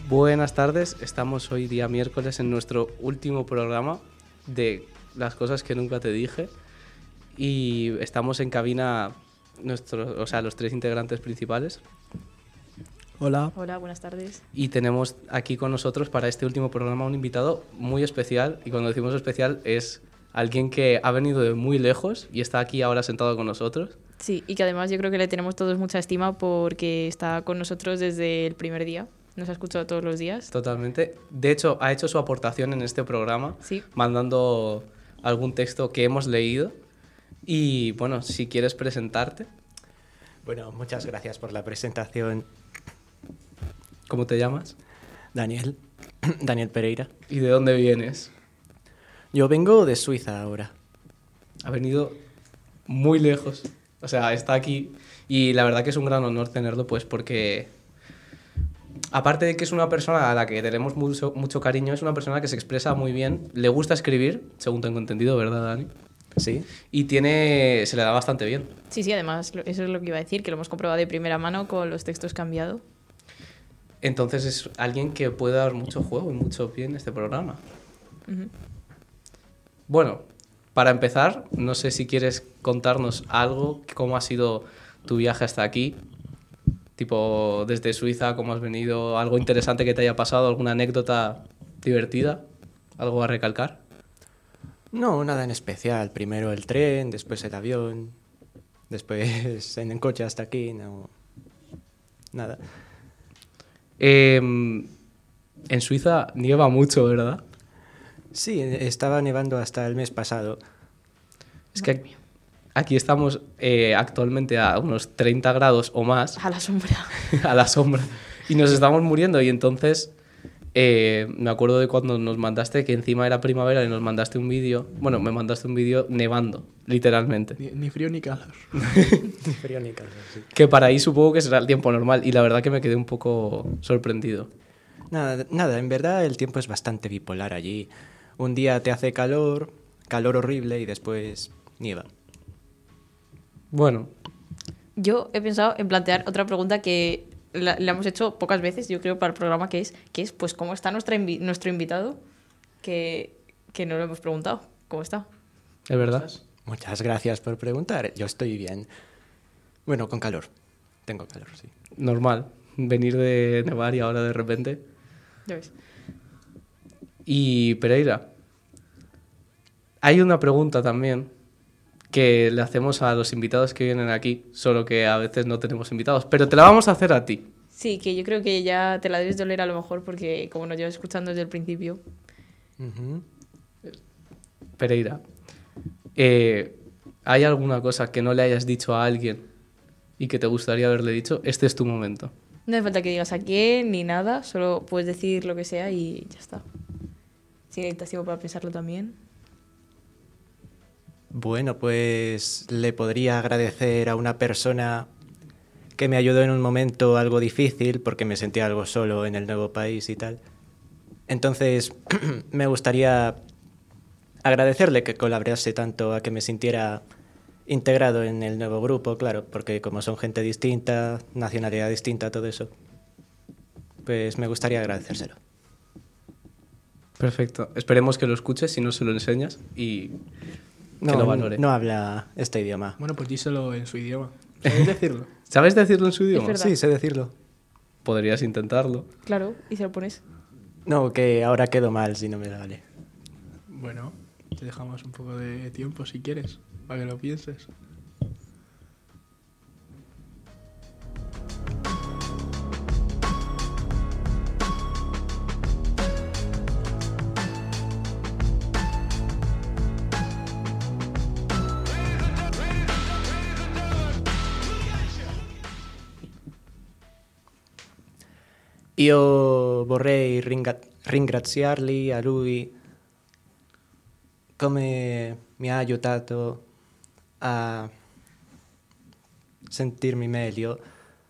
Buenas tardes, estamos hoy día miércoles en nuestro último programa de las cosas que nunca te dije y estamos en cabina los tres integrantes principales. Hola. Hola, buenas tardes. Y tenemos aquí con nosotros para este último programa un invitado muy especial, y cuando decimos especial es alguien que ha venido de muy lejos y está aquí ahora sentado con nosotros. Sí, y que además yo creo que le tenemos todos mucha estima porque está con nosotros desde el primer día. Nos ha escuchado todos los días. Totalmente. De hecho, ha hecho su aportación en este programa, Sí. mandando algún texto que hemos leído. Y bueno, si quieres presentarte. Bueno, muchas gracias por la presentación, ¿Cómo te llamas? Daniel Pereira. ¿Y de dónde vienes? Yo vengo de Suiza ahora. Ha venido muy lejos. O sea, está aquí. Y la verdad que es un gran honor tenerlo, pues porque, aparte de que es una persona a la que tenemos mucho cariño, es una persona que se expresa muy bien, le gusta escribir, según tengo entendido, ¿verdad, Dani? Sí. Y se le da bastante bien. Sí, además, eso es lo que iba a decir, que lo hemos comprobado de primera mano con los textos que ha enviado. Entonces es alguien que puede dar mucho juego y mucho pie en este programa. Uh-huh. Bueno, para empezar, no sé si quieres contarnos algo, cómo ha sido tu viaje hasta aquí, tipo desde Suiza, cómo has venido, algo interesante que te haya pasado, alguna anécdota divertida, algo a recalcar. No, nada en especial. Primero el tren, después el avión, después en el coche hasta aquí, no... Nada. En Suiza nieva mucho, ¿verdad? Sí, estaba nevando hasta el mes pasado. Es que aquí estamos actualmente a unos 30 grados o más. A la sombra. A la sombra. Y nos estamos muriendo. Y entonces me acuerdo de cuando nos mandaste, que encima era primavera, y nos mandaste un vídeo. Bueno, me mandaste un vídeo nevando, literalmente. Ni frío ni calor. Ni frío ni calor, sí. Que para ahí supongo que será el tiempo normal. Y la verdad que me quedé un poco sorprendido. Nada, en verdad el tiempo es bastante bipolar allí. Un día te hace calor horrible, y después nieva. Bueno, Yo he pensado en plantear otra pregunta que la hemos hecho pocas veces, yo creo, para el programa, que es pues, ¿cómo está nuestro invitado? Que no lo hemos preguntado. ¿Cómo está? es verdad. Muchas gracias por preguntar. Yo estoy bien. Bueno, con calor. Tengo calor, sí. Normal. Venir de nevar y ahora de repente. ¿Ya ves? Y Pereira, hay una pregunta también que le hacemos a los invitados que vienen aquí, solo que a veces no tenemos invitados, pero te la vamos a hacer a ti. Sí, que yo creo que ya te la debes de oler a lo mejor porque como nos llevas escuchando desde el principio. Ujú. Pereira, ¿hay alguna cosa que no le hayas dicho a alguien y que te gustaría haberle dicho? Este es tu momento. No hace falta que digas a quién ni nada, solo puedes decir lo que sea y ya está. Si necesitas tiempo para pensarlo también. Bueno, pues le podría agradecer a una persona que me ayudó en un momento algo difícil porque me sentía algo solo en el nuevo país y tal. Entonces, me gustaría agradecerle que colaborase tanto a que me sintiera integrado en el nuevo grupo, claro, porque como son gente distinta, nacionalidad distinta, todo eso, pues me gustaría agradecérselo. Perfecto. Esperemos que lo escuches, si no se lo enseñas, y que lo valore. No habla este idioma. Bueno, pues díselo en su idioma. ¿Sabes decirlo? ¿Sabes decirlo en su idioma? verdad. Sí, sé decirlo. Podrías intentarlo. Claro, y se lo pones. No, que ahora quedo mal si no me la vale. Bueno, te dejamos un poco de tiempo si quieres, para que lo pienses. Io vorrei ringraziarli a lui come mi ha aiutato a sentirmi meglio,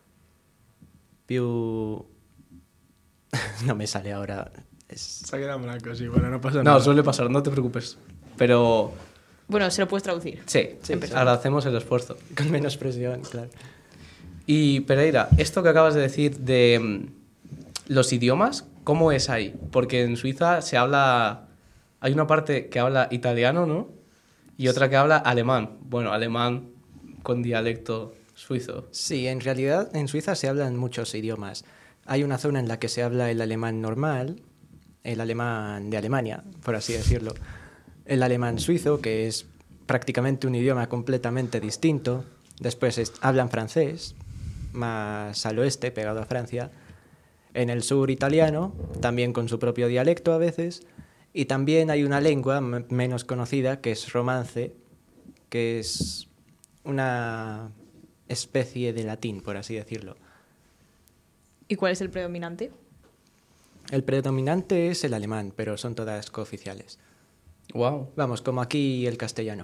più... no me sale ahora. Se ha quedado en blanco, sí, bueno, no pasa No, nada. suele pasar, no te preocupes. Pero Bueno, se lo puedes traducir. sí, ahora hacemos el esfuerzo. Con menos presión, claro. Y Pereira, esto que acabas de decir de los idiomas, ¿Cómo es ahí? Porque en Suiza se habla... Hay una parte que habla italiano, ¿no? Y otra que habla alemán. Bueno, alemán con dialecto suizo. Sí, en realidad en Suiza se hablan muchos idiomas. Hay una zona en la que se habla el alemán normal, el alemán de Alemania, por así decirlo, el alemán suizo, que es prácticamente un idioma completamente distinto. Después hablan francés, más al oeste, pegado a Francia. En el sur italiano, también con su propio dialecto a veces. Y también hay una lengua menos conocida, que es romance, que es una especie de latín, por así decirlo. ¿Y cuál es el predominante? El predominante es el alemán, pero son todas cooficiales. Wow, Vamos, como aquí el castellano.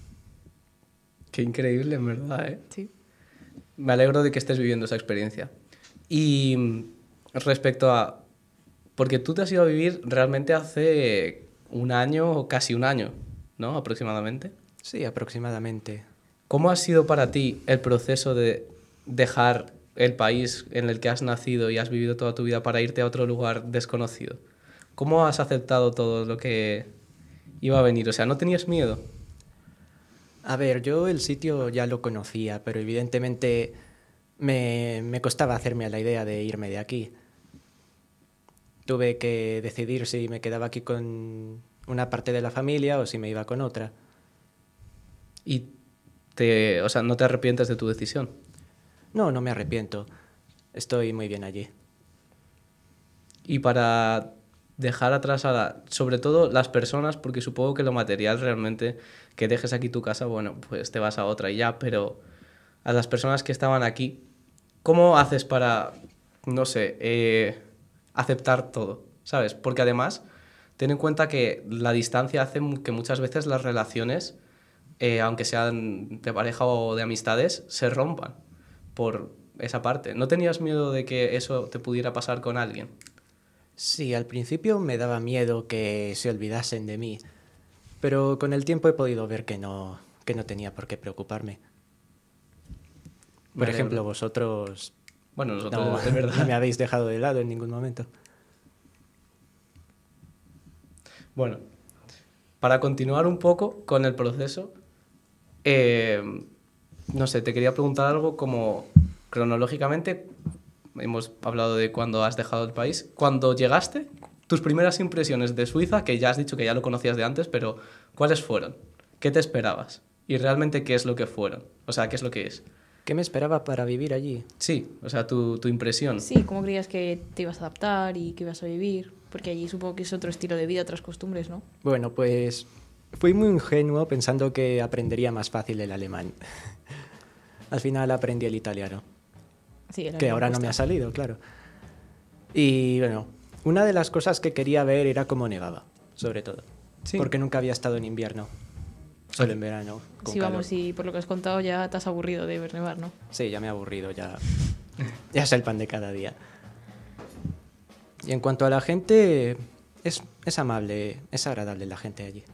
qué increíble, en verdad, ¿eh? Sí. Me alegro de que estés viviendo esa experiencia. Y respecto a... Porque tú te has ido a vivir realmente hace un año o casi un año, ¿no? Aproximadamente. Sí, aproximadamente. ¿Cómo ha sido para ti el proceso de dejar el país en el que has nacido y has vivido toda tu vida para irte a otro lugar desconocido? ¿Cómo has aceptado todo lo que iba a venir? O sea, ¿no tenías miedo? A ver, yo el sitio ya lo conocía, pero evidentemente me costaba hacerme a la idea de irme de aquí. Tuve que decidir si me quedaba aquí con una parte de la familia o si me iba con otra. Y o sea, ¿no te arrepientes de tu decisión? No, no me arrepiento. Estoy muy bien allí. Y para dejar atrás sobre todo las personas, porque supongo que lo material realmente, que dejes aquí tu casa, bueno, pues te vas a otra y ya, pero a las personas que estaban aquí, ¿cómo haces para, no sé, aceptar todo? ¿Sabes? Porque además, ten en cuenta que la distancia hace que muchas veces las relaciones, aunque sean de pareja o de amistades, se rompan por esa parte. ¿No tenías miedo de que eso te pudiera pasar con alguien? Sí, al principio me daba miedo que se olvidasen de mí, pero con el tiempo he podido ver que no tenía por qué preocuparme. Me Por alegro. ejemplo, vosotros Bueno, nosotros, no, de verdad. no me habéis dejado de lado en ningún momento. Bueno, para continuar un poco con el proceso, no sé, te quería preguntar algo como cronológicamente, hemos hablado de cuando has dejado el país, cuando llegaste, tus primeras impresiones de Suiza, que ya has dicho que ya lo conocías de antes, pero ¿cuáles fueron? ¿Qué te esperabas? Y realmente, ¿qué es lo que fueron? O sea, ¿qué es lo que es? ¿Qué me esperaba para vivir allí? Sí, o sea, tu impresión. Sí, ¿cómo creías que te ibas a adaptar y que ibas a vivir? Porque allí supongo que es otro estilo de vida, otras costumbres, ¿no? Bueno, pues fui muy ingenuo pensando que aprendería más fácil el alemán. Al final aprendí el italiano, Sí, el que alemán ahora no me ha cuesta. salido, claro. Y bueno, una de las cosas que quería ver era cómo nevaba, sobre todo. Sí. Porque nunca había estado en invierno, solo en verano, con Sí, calor. vamos, y por lo que has contado ya te has aburrido de ver nevar, ¿no? Sí, ya me he aburrido, ya es el pan de cada día. Y en cuanto a la gente, es amable, es agradable la gente allí.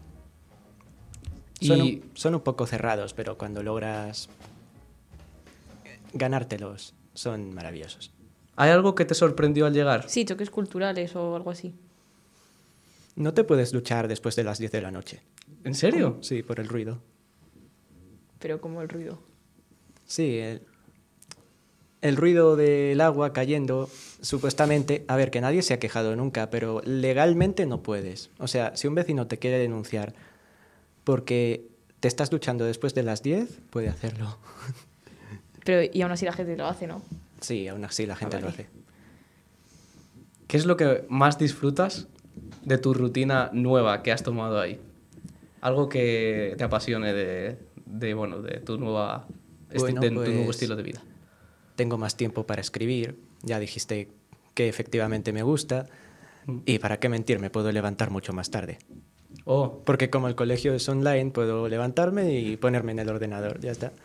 Y Son un poco cerrados, pero cuando logras ganártelos, son maravillosos. ¿hay algo que te sorprendió al llegar? Sí, choques culturales o algo así. No te puedes duchar después de las 10 de la noche. ¿En serio? Sí, por el ruido. Pero como el ruido. Sí, el ruido del agua cayendo, supuestamente, a ver, que nadie se ha quejado nunca, pero legalmente no puedes. O sea, si un vecino te quiere denunciar porque te estás duchando después de las 10, puede hacerlo. Pero y aún así la gente lo hace, ¿no? Sí, aún así la gente vale. lo hace. ¿Qué es lo que más disfrutas de tu rutina nueva que has tomado ahí? Algo que te apasione bueno, de tu nueva Bueno, de tu nuevo pues, estilo de vida. Tengo más tiempo para escribir. Ya dijiste que efectivamente me gusta. Y para qué mentir, me puedo levantar mucho más tarde. Oh, Porque como el colegio es online, puedo levantarme y ponerme en el ordenador. Ya está.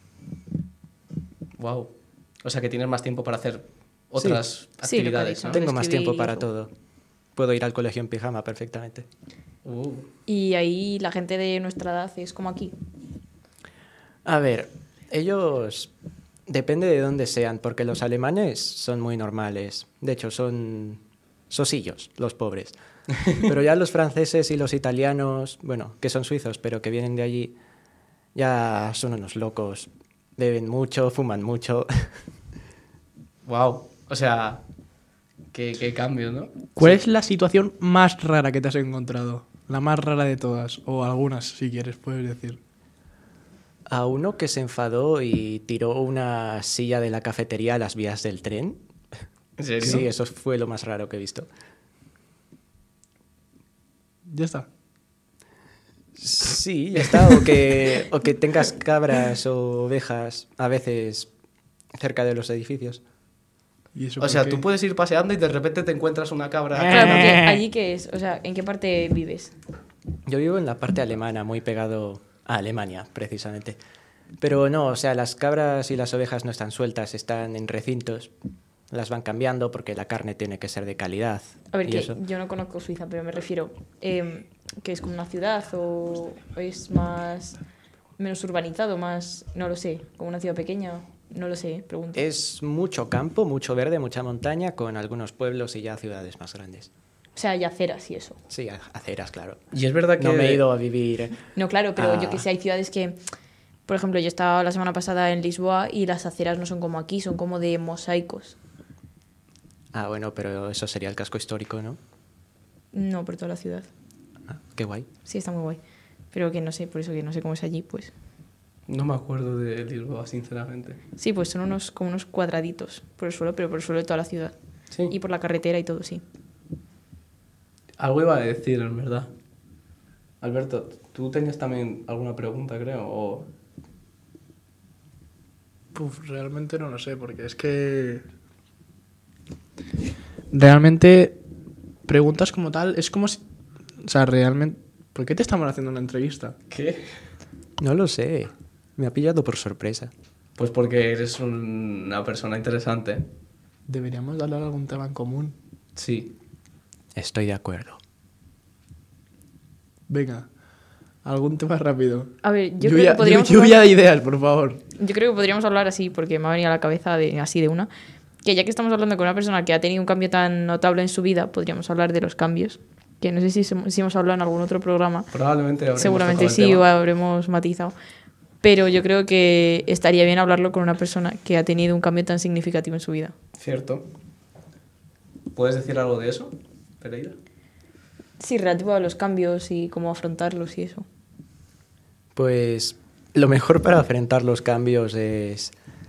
wow. O sea que tienes más tiempo para hacer otras Sí, lo que ha actividades, dicho, ¿no? Tengo más tiempo para escribir. todo. Puedo ir al colegio en pijama perfectamente. Y ahí la gente de nuestra edad es como aquí. A ver, ellos... Depende de dónde sean, porque los alemanes son muy normales. De hecho, son sosillos, los pobres. Pero ya los franceses y los italianos, bueno, que son suizos, pero que vienen de allí, ya son unos locos. Beben mucho, fuman mucho. Wow. O sea, qué cambio, ¿no? ¿Cuál es la situación más rara que te has encontrado? La más rara de todas, o algunas, si quieres, puedes decir. A uno que se enfadó y tiró una silla de la cafetería a las vías del tren. ¿En serio? Sí, eso fue lo más raro que he visto. Ya está. Sí, ya está. O que tengas cabras o ovejas a veces cerca de los edificios. ¿Y eso O por sea, qué? tú puedes ir paseando y de repente te encuentras una cabra. Claro, porque allí qué es, o sea, ¿en qué parte vives? Yo vivo en la parte alemana, muy pegado a Alemania, precisamente. Pero no, o sea, las cabras y las ovejas no están sueltas, están en recintos. Las van cambiando porque la carne tiene que ser de calidad. A ver, y que eso. yo no conozco Suiza, pero me refiero, que es como una ciudad o es más menos urbanizado, más, no lo sé, como una ciudad pequeña, no lo sé, pregunto. Es mucho campo, mucho verde, mucha montaña, con algunos pueblos y ya ciudades más grandes. O sea, hay aceras y eso. Sí, aceras, claro. Y es verdad que... No me he ido a vivir. No, claro, pero Ah. yo que sé, hay ciudades que, por ejemplo, yo estaba la semana pasada en Lisboa y las aceras no son como aquí, son como de mosaicos. Ah, bueno, pero eso sería el casco histórico, ¿no? No, por toda la ciudad. Ah, qué guay. Sí, está muy guay. Pero que no sé, por eso que no sé cómo es allí, pues. No me acuerdo de Lisboa, sinceramente. Sí, pues son como unos cuadraditos por el suelo, pero por el suelo de toda la ciudad. Sí. Y por la carretera y todo, sí. Algo iba a decir, en verdad. Alberto, tú tenías también alguna pregunta, creo, o... Realmente no lo sé, porque es que... Realmente, preguntas como tal, es como si... O sea, realmente... ¿Por qué te estamos haciendo una entrevista? ¿Qué? No lo sé. Me ha pillado por sorpresa. Pues porque eres una persona interesante. Deberíamos hablar de algún tema en común. Sí. Estoy de acuerdo. Venga, algún tema rápido. A ver, yo creo que podríamos lluvia de ideas, por favor. Yo creo que podríamos hablar así, porque me ha venido a la cabeza así de una, que ya que estamos hablando con una persona que ha tenido un cambio tan notable en su vida, podríamos hablar de los cambios, que no sé si hemos hablado en algún otro programa, Probablemente habremos seguramente tocado el sí, o tema. habremos matizado, pero yo creo que estaría bien hablarlo con una persona que ha tenido un cambio tan significativo en su vida. Cierto. ¿Puedes decir algo de eso, Pereira? Sí, relativo a los cambios y cómo afrontarlos y eso. Pues lo mejor para afrontar los cambios es...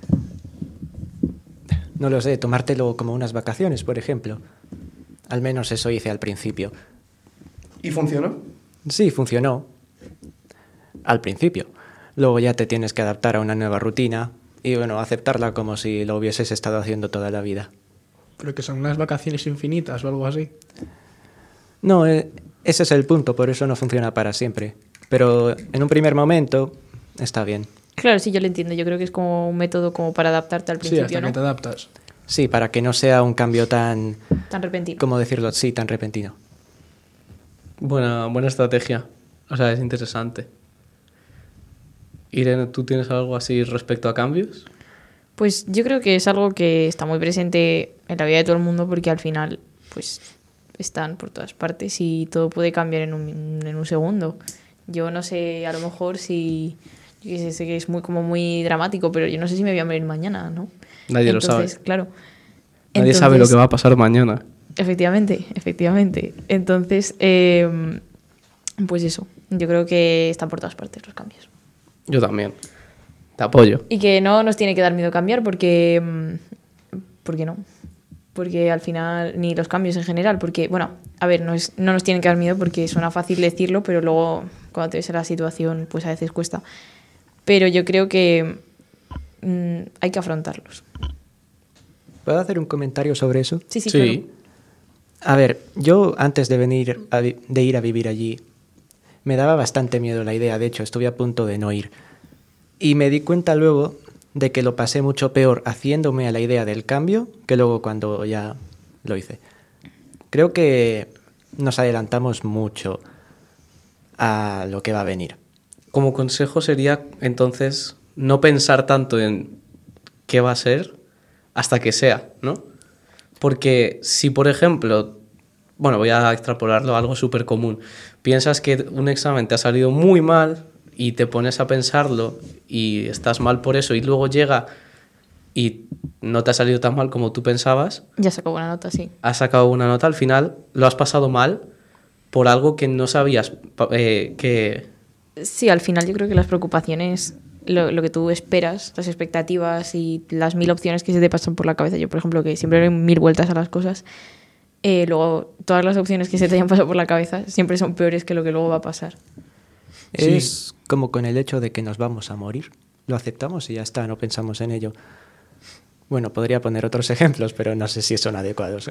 No lo sé, tomártelo como unas vacaciones, por ejemplo. Al menos eso hice al principio. ¿Y funcionó? Sí, funcionó. Al principio. Luego ya te tienes que adaptar a una nueva rutina y, bueno, aceptarla como si lo hubieses estado haciendo toda la vida. Pero que son unas vacaciones infinitas o algo así. No, ese es el punto, por eso no funciona para siempre. Pero en un primer momento está bien. Claro, sí, yo lo entiendo. Yo creo que es como un método como para adaptarte al Sí, principio, hasta ¿no? que te adaptas. Sí, para que no sea un cambio tan... Tan repentino. ¿Cómo decirlo? Sí, tan repentino. Buena estrategia. O sea, es interesante. Irene, ¿tú tienes algo así respecto a cambios? Pues yo creo que es algo que está muy presente en la vida de todo el mundo porque al final pues están por todas partes y todo puede cambiar en un segundo. Yo no sé, a lo mejor si... Yo qué sé que es muy dramático, pero yo no sé si me voy a morir mañana, ¿no? Nadie lo Entonces, sabe. claro. Nadie sabe lo que va a pasar mañana. Efectivamente. Entonces, pues eso. Yo creo que están por todas partes los cambios. Yo también. Te apoyo. Y que no nos tiene que dar miedo cambiar porque... ¿Por qué no? Porque al final, ni los cambios en general, porque, bueno, a ver, no nos tienen que dar miedo porque suena fácil decirlo, pero luego cuando te ves en la situación, pues a veces cuesta. Pero yo creo que hay que afrontarlos. ¿Puedo hacer un comentario sobre eso? Sí, claro. A ver, yo antes de de ir a vivir allí, me daba bastante miedo la idea. De hecho, estuve a punto de no ir. Y me di cuenta luego de que lo pasé mucho peor haciéndome a la idea del cambio que luego cuando ya lo hice. Creo que nos adelantamos mucho a lo que va a venir. Como consejo sería, entonces, no pensar tanto en qué va a ser hasta que sea, ¿no? Porque si, por ejemplo, bueno, voy a extrapolarlo a algo súper común. Piensas que un examen te ha salido muy mal y te pones a pensarlo y estás mal por eso y luego llega y no te ha salido tan mal como tú pensabas, Ya sacó buena nota, sí. has sacado una nota, al final lo has pasado mal por algo que no sabías que... Sí, al final yo creo que las preocupaciones, lo que tú esperas, las expectativas y las 1000 opciones que se te pasan por la cabeza. Yo, por ejemplo, que siempre doy 1000 vueltas a las cosas, luego todas las opciones que se te hayan pasado por la cabeza siempre son peores que lo que luego va a pasar. Es como con el hecho de que nos vamos a morir. Lo aceptamos y ya está, no pensamos en ello. Bueno, podría poner otros ejemplos, pero no sé si son adecuados.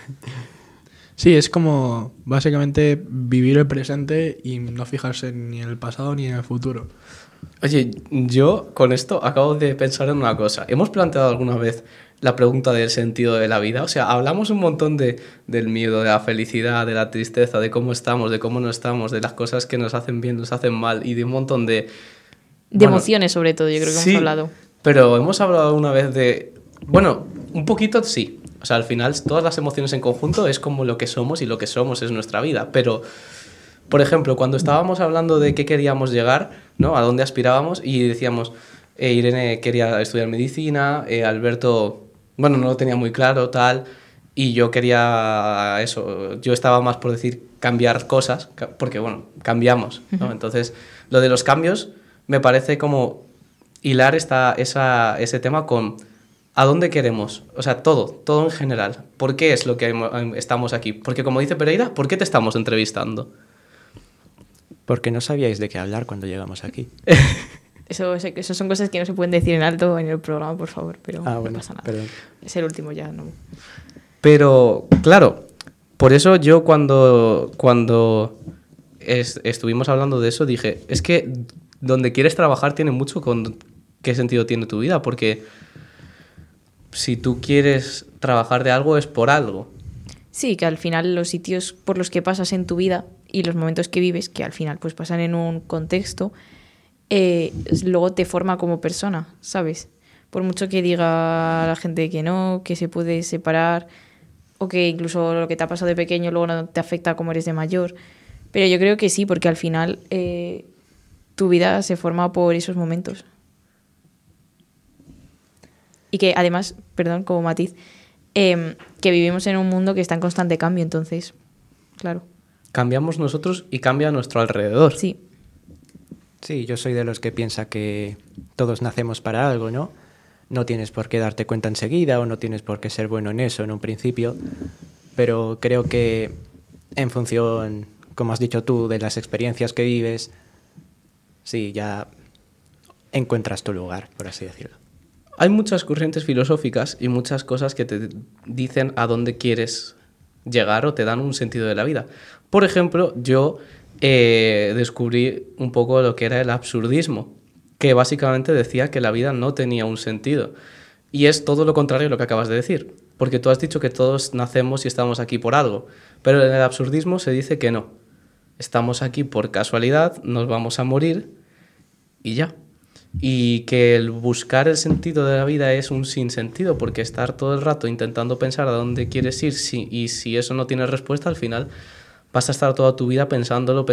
Sí, es como básicamente vivir el presente y no fijarse ni en el pasado ni en el futuro. Oye, yo con esto acabo de pensar en una cosa. ¿Hemos planteado alguna vez la pregunta del sentido de la vida? O sea, hablamos un montón del miedo, de la felicidad, de la tristeza, de cómo estamos, de cómo no estamos, de las cosas que nos hacen bien, nos hacen mal y de un montón de... De emociones, sobre todo, yo creo que sí, hemos hablado. Pero hemos hablado alguna vez de... Bueno, un poquito sí. O sea, al final todas las emociones en conjunto es como lo que somos y lo que somos es nuestra vida. Pero, por ejemplo, cuando estábamos hablando de qué queríamos llegar, ¿no? A dónde aspirábamos y decíamos, Irene quería estudiar medicina, Alberto, bueno, no lo tenía muy claro, tal, y yo quería eso, yo estaba más por decir cambiar cosas, porque, bueno, cambiamos, ¿no? Entonces, lo de los cambios me parece como hilar ese tema con... ¿A dónde queremos? O sea, todo en general. ¿Por qué es lo que estamos aquí? Porque como dice Pereira, ¿por qué te estamos entrevistando? Porque no sabíais de qué hablar cuando llegamos aquí. Eso son cosas que no se pueden decir en alto en el programa, por favor, pero Bueno, no pasa nada. perdón. Es el último ya, ¿no? Pero, claro, por eso yo cuando estuvimos hablando de eso dije, es que donde quieres trabajar tiene mucho con qué sentido tiene tu vida, porque... Si tú quieres trabajar de algo es por algo. Sí, que al final los sitios por los que pasas en tu vida y los momentos que vives, que al final pues pasan en un contexto, luego te forma como persona, ¿sabes? Por mucho que diga la gente que no, que se puede separar o que incluso lo que te ha pasado de pequeño luego no te afecta como eres de mayor. Pero yo creo que sí, porque al final tu vida se forma por esos momentos. Y que además, perdón, como matiz, que vivimos en un mundo que está en constante cambio, entonces, claro. Cambiamos nosotros y cambia a nuestro alrededor. Sí. Sí, yo soy de los que piensa que todos nacemos para algo, ¿no? No tienes por qué darte cuenta enseguida o no tienes por qué ser bueno en eso en un principio, pero creo que en función, como has dicho tú, de las experiencias que vives, sí, ya encuentras tu lugar, por así decirlo. Hay muchas corrientes filosóficas y muchas cosas que te dicen a dónde quieres llegar o te dan un sentido de la vida. Por ejemplo, yo descubrí un poco lo que era el absurdismo, que básicamente decía que la vida no tenía un sentido. Y es todo lo contrario a lo que acabas de decir, porque tú has dicho que todos nacemos y estamos aquí por algo, pero en el absurdismo se dice que no. Estamos aquí por casualidad, nos vamos a morir y ya. Y que el buscar el sentido de la vida es un sinsentido, porque estar todo el rato intentando pensar a dónde quieres ir y si eso no tiene respuesta, al final vas a estar toda tu vida pensándolo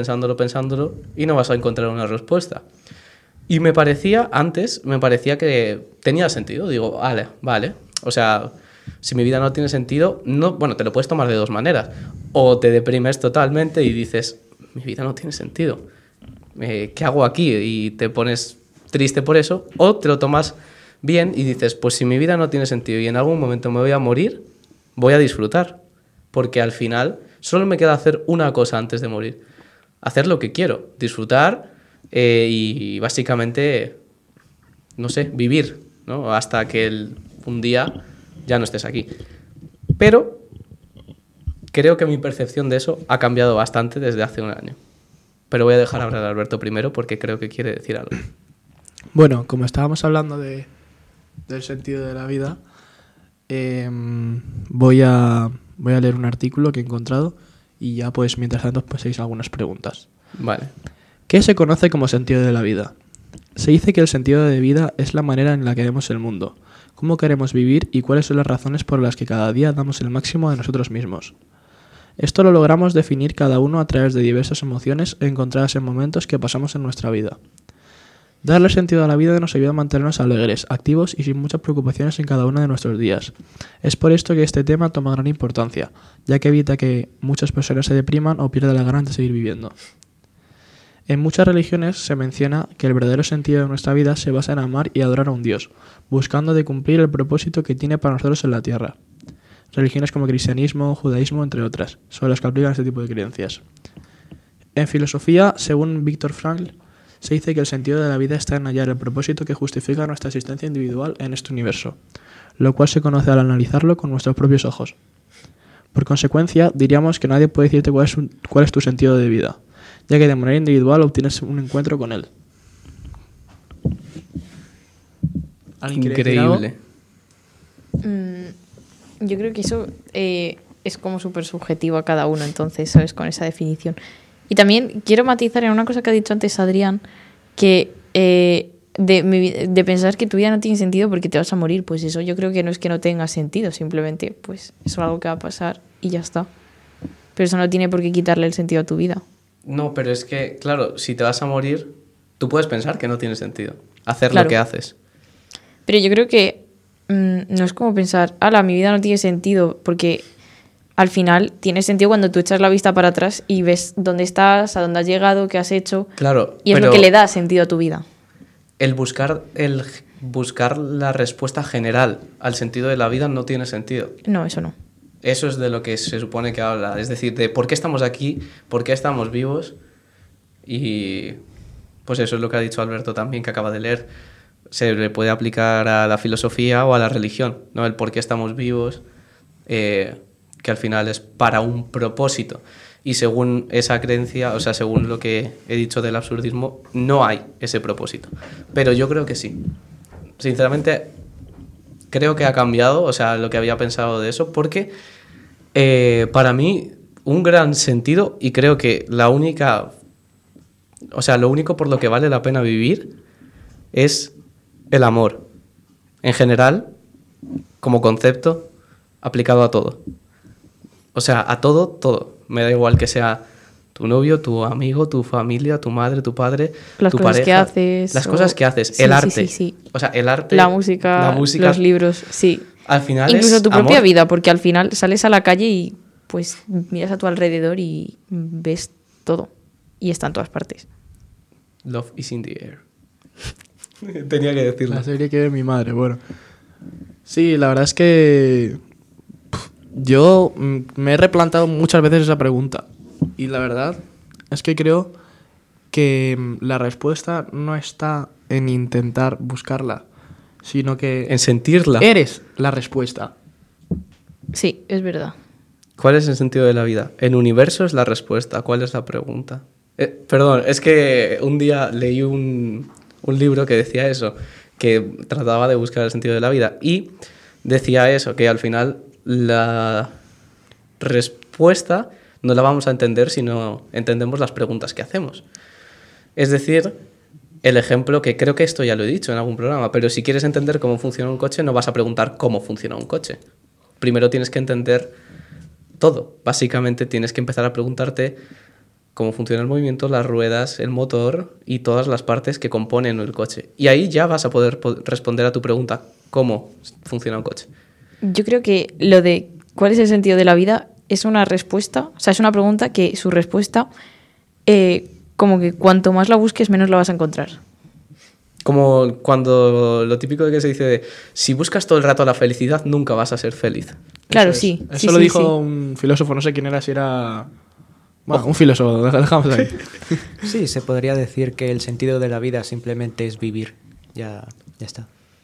y no vas a encontrar una respuesta. Y antes me parecía que tenía sentido. Digo, vale. O sea, si mi vida no tiene sentido, bueno, te lo puedes tomar de dos maneras. O te deprimes totalmente y dices, mi vida no tiene sentido. ¿Qué hago aquí? Y te pones triste por eso, o te lo tomas bien y dices, pues si mi vida no tiene sentido y en algún momento me voy a morir, voy a disfrutar, porque al final solo me queda hacer una cosa antes de morir, hacer lo que quiero, disfrutar y básicamente, no sé, vivir, ¿no? Hasta que un día ya no estés aquí. Pero creo que mi percepción de eso ha cambiado bastante desde hace un año. Pero voy a dejar hablar a Alberto primero porque creo que quiere decir algo. Bueno, como estábamos hablando del sentido de la vida, voy a leer un artículo que he encontrado y ya pues mientras tanto pues hacéis algunas preguntas. Vale. ¿Qué se conoce como sentido de la vida? Se dice que el sentido de vida es la manera en la que vemos el mundo, cómo queremos vivir y cuáles son las razones por las que cada día damos el máximo de nosotros mismos. Esto lo logramos definir cada uno a través de diversas emociones encontradas en momentos que pasamos en nuestra vida. Darle sentido a la vida nos ayuda a mantenernos alegres, activos y sin muchas preocupaciones en cada uno de nuestros días. Es por esto que este tema toma gran importancia, ya que evita que muchas personas se depriman o pierdan la ganas de seguir viviendo. En muchas religiones se menciona que el verdadero sentido de nuestra vida se basa en amar y adorar a un Dios, buscando de cumplir el propósito que tiene para nosotros en la tierra. Religiones como cristianismo, judaísmo, entre otras, son las que aplican este tipo de creencias. En filosofía, según Viktor Frankl, se dice que el sentido de la vida está en hallar el propósito que justifica nuestra existencia individual en este universo, lo cual se conoce al analizarlo con nuestros propios ojos. Por consecuencia, diríamos que nadie puede decirte cuál es tu sentido de vida, ya que de manera individual obtienes un encuentro con él. ¿Alguien quiere decir algo? Increíble. Yo creo que eso es como súper subjetivo a cada uno, entonces, ¿sabes? Con esa definición. Y también quiero matizar en una cosa que ha dicho antes Adrián, que de pensar que tu vida no tiene sentido porque te vas a morir. Pues eso yo creo que no es que no tenga sentido, simplemente pues es algo que va a pasar y ya está. Pero eso no tiene por qué quitarle el sentido a tu vida. No, pero es que, claro, si te vas a morir, tú puedes pensar que no tiene sentido hacer Claro. lo que haces. Pero yo creo que no es como pensar, ala, mi vida no tiene sentido, porque al final tiene sentido cuando tú echas la vista para atrás y ves dónde estás, a dónde has llegado, qué has hecho. Claro, Y es pero lo que le da sentido a tu vida. el buscar la respuesta general al sentido de la vida no tiene sentido. No, eso no. Eso es de lo que se supone que habla. Es decir, de por qué estamos aquí, por qué estamos vivos. Y pues eso es lo que ha dicho Alberto también, que acaba de leer. Se le puede aplicar a la filosofía o a la religión, ¿no? El por qué estamos vivos, que al final es para un propósito. Y según esa creencia, o sea, según lo que he dicho del absurdismo, no hay ese propósito. Pero yo creo que sí. Sinceramente, creo que ha cambiado, o sea, lo que había pensado de eso, porque para mí un gran sentido, y creo que la única, o sea, lo único por lo que vale la pena vivir es el amor. En general, como concepto, aplicado a todo. O sea, a todo, todo. Me da igual que sea tu novio, tu amigo, tu familia, tu madre, tu padre, Las tu cosas pareja. que haces. Las cosas que haces, Sí, el sí, arte. sí. O sea, el arte, La música, los libros, sí. Al final Incluso es tu propia amor. vida, porque al final sales a la calle y pues miras a tu alrededor y ves todo. Y está en todas partes. Love is in the air. Tenía que decirlo. La serie que ve mi madre, bueno. Sí, la verdad es que yo me he replantado muchas veces esa pregunta. Y la verdad es que creo que la respuesta no está en intentar buscarla, sino que En sentirla. eres la respuesta. Sí, es verdad. ¿Cuál es el sentido de la vida? El universo es la respuesta. ¿Cuál es la pregunta? Perdón, es que un día leí un libro que decía eso, que trataba de buscar el sentido de la vida y decía eso, que al final la respuesta no la vamos a entender si no entendemos las preguntas que hacemos. Es decir, el ejemplo que creo que esto ya lo he dicho en algún programa, pero si quieres entender cómo funciona un coche no vas a preguntar cómo funciona un coche. Primero tienes que entender todo. Básicamente tienes que empezar a preguntarte cómo funciona el movimiento, las ruedas, el motor y todas las partes que componen el coche. Y ahí ya vas a poder responder a tu pregunta, ¿cómo funciona un coche? Yo creo que lo de cuál es el sentido de la vida es una respuesta, o sea, es una pregunta que su respuesta, como que cuanto más la busques, menos la vas a encontrar. Como cuando lo típico de que se dice de, si buscas todo el rato la felicidad, nunca vas a ser feliz. Claro, Eso es. sí. Eso sí, lo sí, dijo sí. un filósofo, no sé quién era, si era... Bueno, un filósofo, dejamos ahí. Sí, se podría decir que el sentido de la vida simplemente es vivir. Ya está.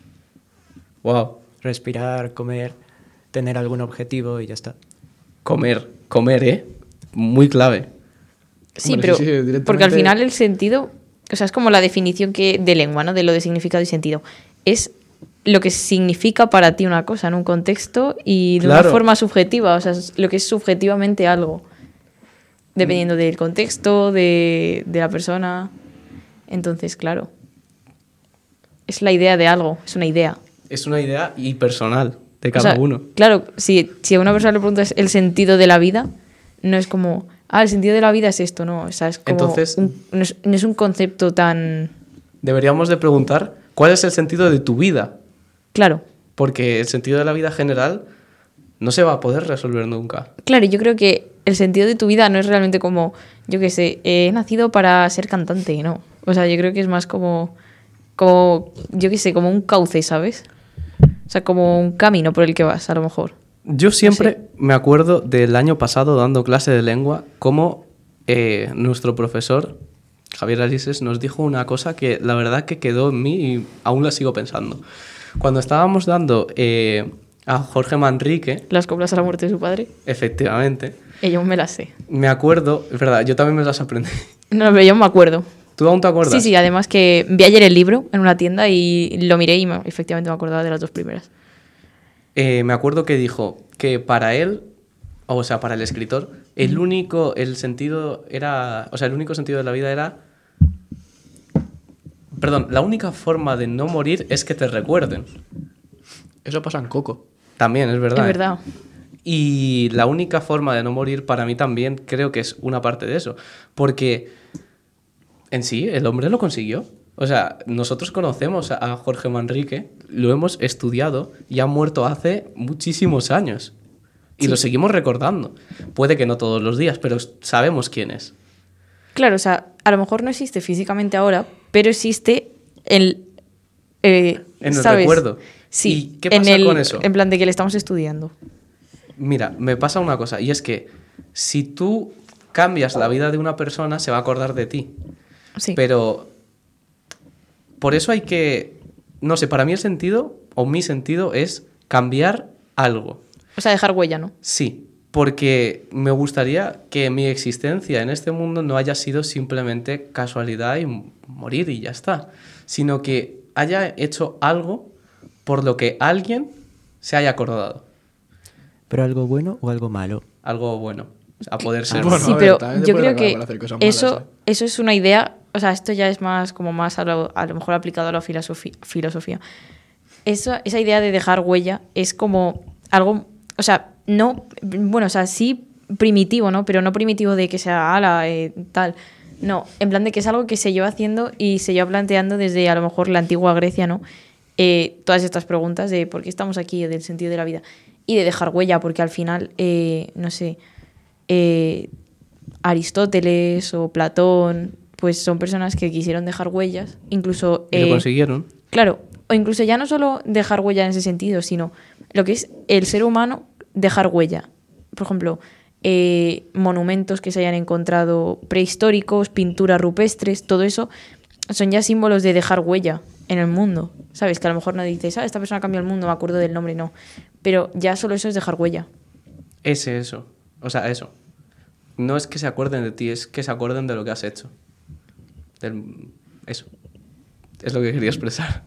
Wow. Respirar, comer, tener algún objetivo y ya está. Comer, muy clave. Sí, Hombre, pero sí, directamente- porque al final el sentido, o sea, es como la definición de lengua, ¿no? De lo de significado y sentido. Es lo que significa para ti una cosa en un contexto y de Claro. una forma subjetiva, o sea, es lo que es subjetivamente algo, dependiendo del contexto, de la persona. Entonces, claro, es la idea de algo, es una idea. Es una idea y personal de O cada sea, uno. Claro, si a una persona le preguntas el sentido de la vida, no es como, el sentido de la vida es esto, no, o sea, es como Entonces- no es un concepto tan Deberíamos de preguntar cuál es el sentido de tu vida, claro. porque el sentido de la vida general no se va a poder resolver nunca. Claro, y yo creo que el sentido de tu vida no es realmente como, yo qué sé, he nacido para ser cantante, no. O sea, yo creo que es más como yo qué sé, como un cauce, ¿sabes? O sea, como un camino por el que vas, a lo mejor. Yo siempre sé. me acuerdo del año pasado dando clase de lengua, cómo nuestro profesor, Javier Alises, nos dijo una cosa que la verdad que quedó en mí y aún la sigo pensando. Cuando estábamos dando a Jorge Manrique, Las coplas a la muerte de su padre, efectivamente, yo me las sé. me acuerdo, es verdad, yo también me las aprendí. No, pero yo me acuerdo. ¿Tú aún te acuerdas? Sí, sí, además que vi ayer el libro en una tienda y lo miré y efectivamente me acordaba de las dos primeras. Me acuerdo que dijo que para él, o sea, para el escritor, el único sentido de la vida era... Perdón, la única forma de no morir es que te recuerden. Eso pasa en Coco. También, es verdad. Es verdad. Y la única forma de no morir para mí también creo que es una parte de eso. Porque en sí, el hombre lo consiguió. O sea, nosotros conocemos a Jorge Manrique, lo hemos estudiado y ha muerto hace muchísimos años. Y lo seguimos recordando. Puede que no todos los días, pero sabemos quién es. Claro, o sea, a lo mejor no existe físicamente ahora, pero existe en el ¿sabes? recuerdo. Sí. ¿Y qué pasa con eso? En plan de que le estamos estudiando. Mira, me pasa una cosa, y es que si tú cambias la vida de una persona, se va a acordar de ti. Sí. Pero por eso hay que, no sé, para mí el sentido, o mi sentido, es cambiar algo. O sea, dejar huella, ¿no? Sí, porque me gustaría que mi existencia en este mundo no haya sido simplemente casualidad y morir y ya está, sino que haya hecho algo por lo que alguien se haya acordado. ¿Pero algo bueno o algo malo? Algo bueno, a poder ser. Bueno, Sí, a ver, pero también te yo puede creo acabar que por hacer cosas malas, eso es una idea, o sea, esto ya es más como más a lo mejor aplicado a la filosofía. Esa idea de dejar huella es como algo, o sea, no, bueno, o sea, sí primitivo, ¿no? Pero no primitivo de que sea tal. No, en plan de que es algo que se lleva haciendo y se lleva planteando desde a lo mejor la antigua Grecia, ¿no? Todas estas preguntas de por qué estamos aquí, del sentido de la vida y de dejar huella, porque al final, no sé, Aristóteles o Platón, pues son personas que quisieron dejar huellas, incluso... Y lo consiguieron. Claro, o incluso ya no solo dejar huella en ese sentido, sino lo que es el ser humano dejar huella. Por ejemplo, monumentos que se hayan encontrado prehistóricos, pinturas rupestres, todo eso son ya símbolos de dejar huella en el mundo. ¿Sabes? Que a lo mejor no dices, esta persona cambió el mundo, me acuerdo del nombre, no. Pero ya solo eso es dejar huella. Eso. O sea, eso. No es que se acuerden de ti, es que se acuerden de lo que has hecho. Eso. Es lo que quería expresar.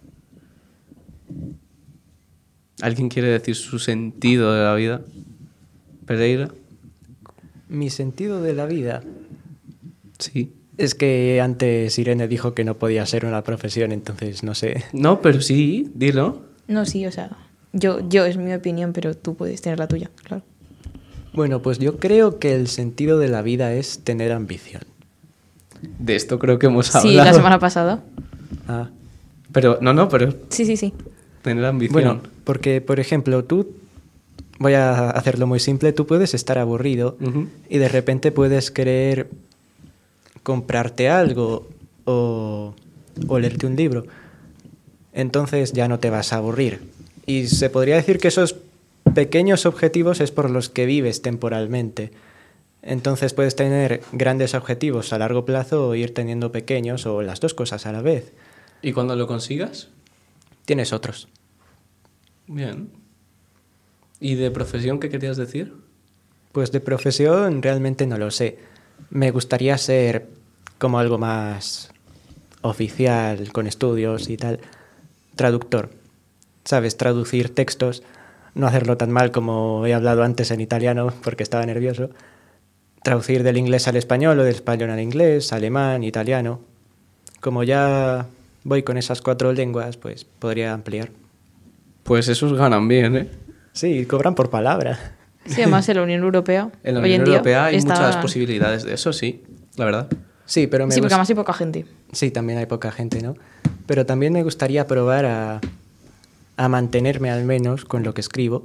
¿Alguien quiere decir su sentido de la vida? Pereira. Mi sentido de la vida Sí. es que antes Irene dijo que no podía ser una profesión, entonces no sé. No, pero sí, dilo. No, sí, o sea, yo es mi opinión, pero tú puedes tener la tuya, claro. Bueno, pues yo creo que el sentido de la vida es tener ambición. De esto creo que hemos hablado. Sí, la semana pasada. Ah. Pero, pero Sí. tener ambición. Bueno, porque, por ejemplo, voy a hacerlo muy simple, tú puedes estar aburrido Ujú. y de repente puedes querer comprarte algo o leerte un libro. Entonces ya no te vas a aburrir. Y se podría decir que esos pequeños objetivos es por los que vives temporalmente. Entonces puedes tener grandes objetivos a largo plazo o ir teniendo pequeños o las dos cosas a la vez. ¿Y cuando lo consigas? Tienes otros. Bien. ¿Y de profesión qué querías decir? Pues de profesión realmente no lo sé. Me gustaría ser como algo más oficial, con estudios y tal. Traductor. ¿Sabes? Traducir textos. No hacerlo tan mal como he hablado antes en italiano porque estaba nervioso. Traducir del inglés al español o del español al inglés, alemán, italiano. Como ya voy con esas 4 lenguas, pues podría ampliar. Pues esos ganan bien, ¿eh? Sí, cobran por palabra. Sí, además en la Unión Europea. En la hoy Unión en día Europea hay está- muchas posibilidades de eso, sí, la verdad. Sí, pero me Sí, porque gusta- además hay poca gente. Sí, también hay poca gente, ¿no? Pero también me gustaría probar a mantenerme al menos con lo que escribo.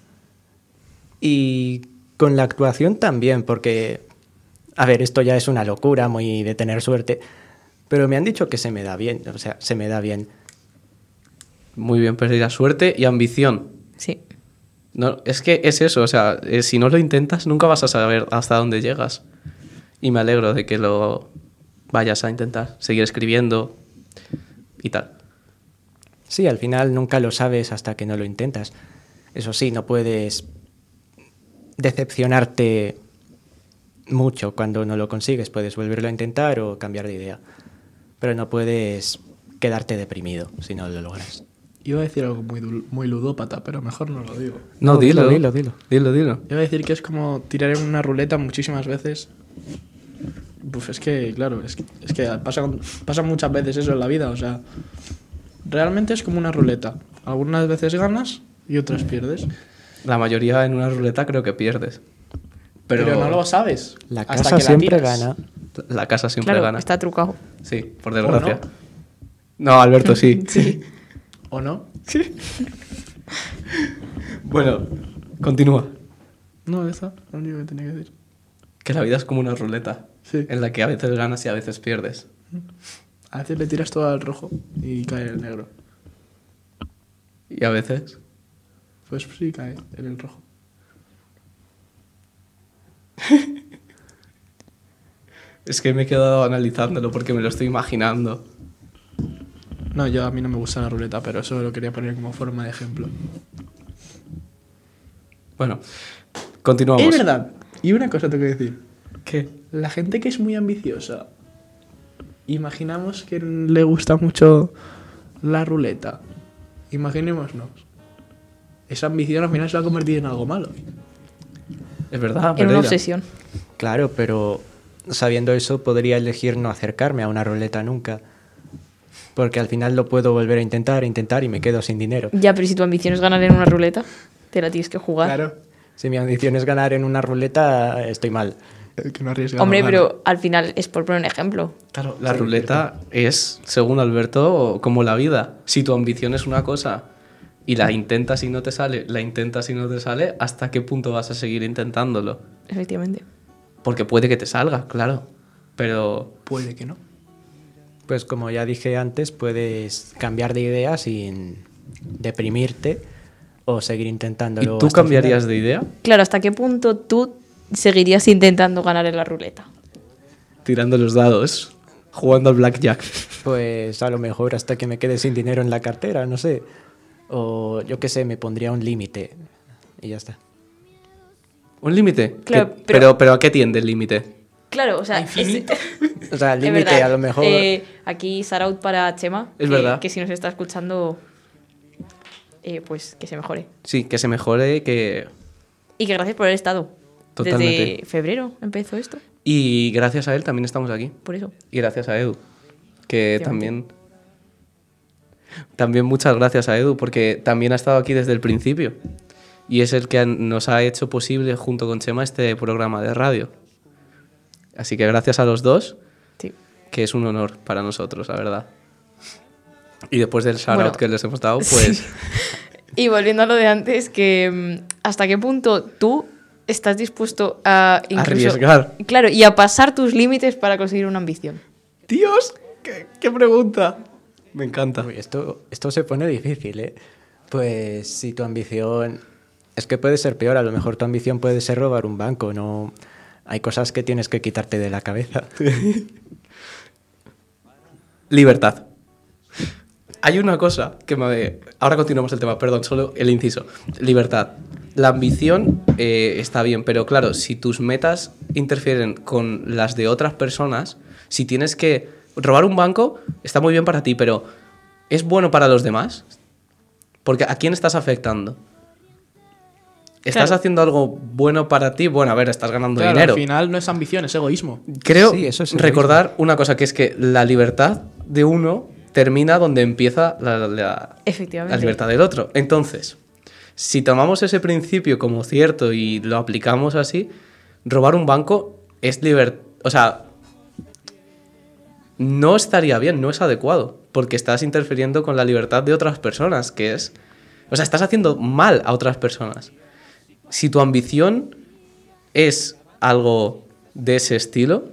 Y con la actuación también, porque, a ver, esto ya es una locura, muy de tener suerte, pero me han dicho que se me da bien, o sea, se me da bien. Muy bien, Pereira, suerte y ambición. Sí. No, es que es eso, o sea, si no lo intentas nunca vas a saber hasta dónde llegas. Y me alegro de que lo vayas a intentar, seguir escribiendo y tal. Sí, al final nunca lo sabes hasta que no lo intentas. Eso sí, no puedes decepcionarte mucho cuando no lo consigues. Puedes volverlo a intentar o cambiar de idea. Pero no puedes quedarte deprimido si no lo logras. Iba a decir algo muy ludópata, pero mejor no lo digo. No, No, dilo, dilo, dilo. Dilo, dilo. Iba a decir que es como tirar en una ruleta muchísimas veces. Pues es que, claro, es que pasa muchas veces eso en la vida. O sea, realmente es como una ruleta. Algunas veces ganas y otras pierdes. La mayoría en una ruleta creo que pierdes. Pero no lo sabes. La hasta casa que siempre tiras. gana. La casa siempre Claro, gana. está trucado. Sí, por ¿O desgracia. no? No, Alberto, sí. ¿O no? Bueno, continúa. No, eso es lo único que tenía que decir. Que la vida es como una ruleta. Sí. En la que a veces ganas y a veces pierdes. A veces le tiras todo al rojo y cae en el negro. Y a veces... Pues sí, cae en el rojo. Es que me he quedado analizándolo porque me lo estoy imaginando. No, a mí no me gusta la ruleta, pero eso lo quería poner como forma de ejemplo. Bueno, continuamos. Es verdad. Y una cosa tengo que decir. ¿Qué? La gente que es muy ambiciosa, imaginamos que le gusta mucho la ruleta. Imaginémonos. Esa ambición al final se va a convertir en algo malo. Es verdad, En una Pereira. obsesión. Claro, pero sabiendo eso podría elegir no acercarme a una ruleta nunca. Porque al final lo puedo volver a intentar y me quedo sin dinero. Ya, pero si tu ambición es ganar en una ruleta, te la tienes que jugar. Claro. Si mi ambición es ganar en una ruleta, estoy mal. El que no arriesga Hombre, no gana. pero al final es por poner un ejemplo. Claro, la ruleta es, según Alberto, como la vida. Si tu ambición es una cosa y la intentas y no te sale, la intentas y no te sale, ¿hasta qué punto vas a seguir intentándolo? Efectivamente. Porque puede que te salga, claro. Pero Puede que no. Pues como ya dije antes, puedes cambiar de idea sin deprimirte o seguir ¿y intentándolo. tú hasta el cambiarías final. de idea? Claro, ¿hasta qué punto tú seguirías intentando ganar en la ruleta? Tirando los dados, jugando al blackjack. Pues a lo mejor hasta que me quede sin dinero en la cartera, no sé. O yo qué sé, me pondría un límite y ya está. ¿Un límite? Claro, ¿Qué- pero- pero ¿a qué tiende el límite? Claro, o sea, O sea, el es límite verdad. a lo mejor... Aquí Saraut para Chema. Es verdad. Que si nos está escuchando, pues que se mejore. Sí, que se mejore, que... Y que gracias por haber estado. Totalmente. Desde febrero empezó esto, Y gracias a él también estamos aquí. por eso. Y gracias a Edu, que Efectivamente. también muchas gracias a Edu, porque también ha estado aquí desde el principio. Y es el que nos ha hecho posible, junto con Chema, este programa de radio. Así que gracias a los dos, Sí. que es un honor para nosotros, la verdad. Y después del shout-out Bueno, que les hemos dado, pues... sí. Y volviendo a lo de antes, que ¿hasta qué punto tú estás dispuesto a incluso, Arriesgar. Claro, y a pasar tus límites para conseguir una ambición? ¡Dios! ¡Qué pregunta! Me encanta. Uy, esto se pone difícil, ¿eh? Pues si tu ambición... Es que puede ser peor, a lo mejor tu ambición puede ser robar un banco, no... Hay cosas que tienes que quitarte de la cabeza. Libertad. Hay una cosa que me... Ahora continuamos el tema, perdón, solo el inciso. Libertad. La ambición está bien, pero claro, si tus metas interfieren con las de otras personas, si tienes que... Robar un banco está muy bien para ti, pero ¿es bueno para los demás? Porque ¿a quién estás afectando? ¿Estás Claro. haciendo algo bueno para ti? Bueno, a ver, estás ganando Claro, dinero. al final no es ambición, es egoísmo. Creo Sí, eso es recordar una cosa, que es que la libertad de uno termina donde empieza la Efectivamente. libertad del otro. Entonces, Si tomamos ese principio como cierto y lo aplicamos así, robar un banco es o sea, no estaría bien, no es adecuado, porque estás interfiriendo con la libertad de otras personas, que es... O sea, estás haciendo mal a otras personas. Si tu ambición es algo de ese estilo,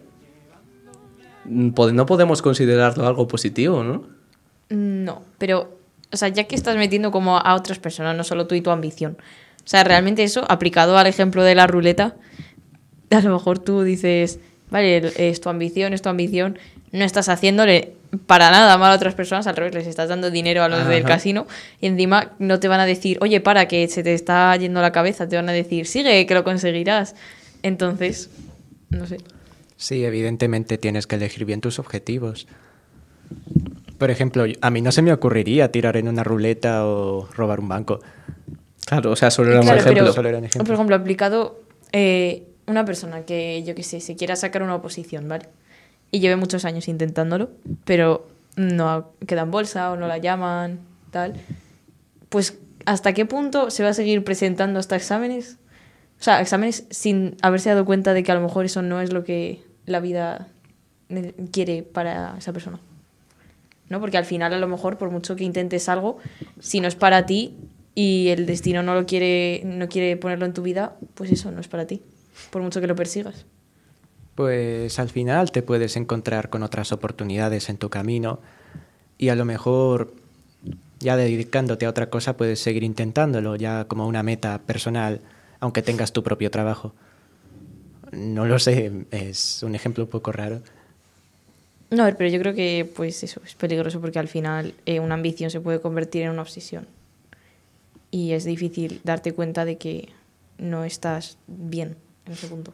no podemos considerarlo algo positivo, ¿no? No, pero, o sea, ya que estás metiendo como a otras personas, no solo tú y tu ambición. O sea, realmente eso, aplicado al ejemplo de la ruleta, a lo mejor tú dices, vale, es tu ambición, no estás haciéndole para nada mal a otras personas, al revés, les estás dando dinero a los del casino y encima no te van a decir, oye, para, que se te está yendo la cabeza, te van a decir, sigue, que lo conseguirás. Entonces, no sé. Sí, evidentemente tienes que elegir bien tus objetivos. Por ejemplo, a mí no se me ocurriría tirar en una ruleta o robar un banco. Claro, o sea, solo era un Claro, ejemplo. pero, Solo era un ejemplo. por ejemplo, aplicado una persona que, yo qué sé, se quiera sacar una oposición, ¿vale? Y lleve muchos años intentándolo, pero no queda en bolsa o no la llaman, tal. Pues, ¿hasta qué punto se va a seguir presentando hasta exámenes? O sea, exámenes sin haberse dado cuenta de que a lo mejor eso no es lo que la vida quiere para esa persona. ¿No? Porque al final, a lo mejor, por mucho que intentes algo, si no es para ti y el destino no quiere ponerlo en tu vida, pues eso no es para ti, por mucho que lo persigas. Pues al final te puedes encontrar con otras oportunidades en tu camino y a lo mejor ya dedicándote a otra cosa puedes seguir intentándolo ya como una meta personal, aunque tengas tu propio trabajo. No lo sé, es un ejemplo un poco raro. No, a ver, pero yo creo que pues eso es peligroso porque al final una ambición se puede convertir en una obsesión y es difícil darte cuenta de que no estás bien en ese punto.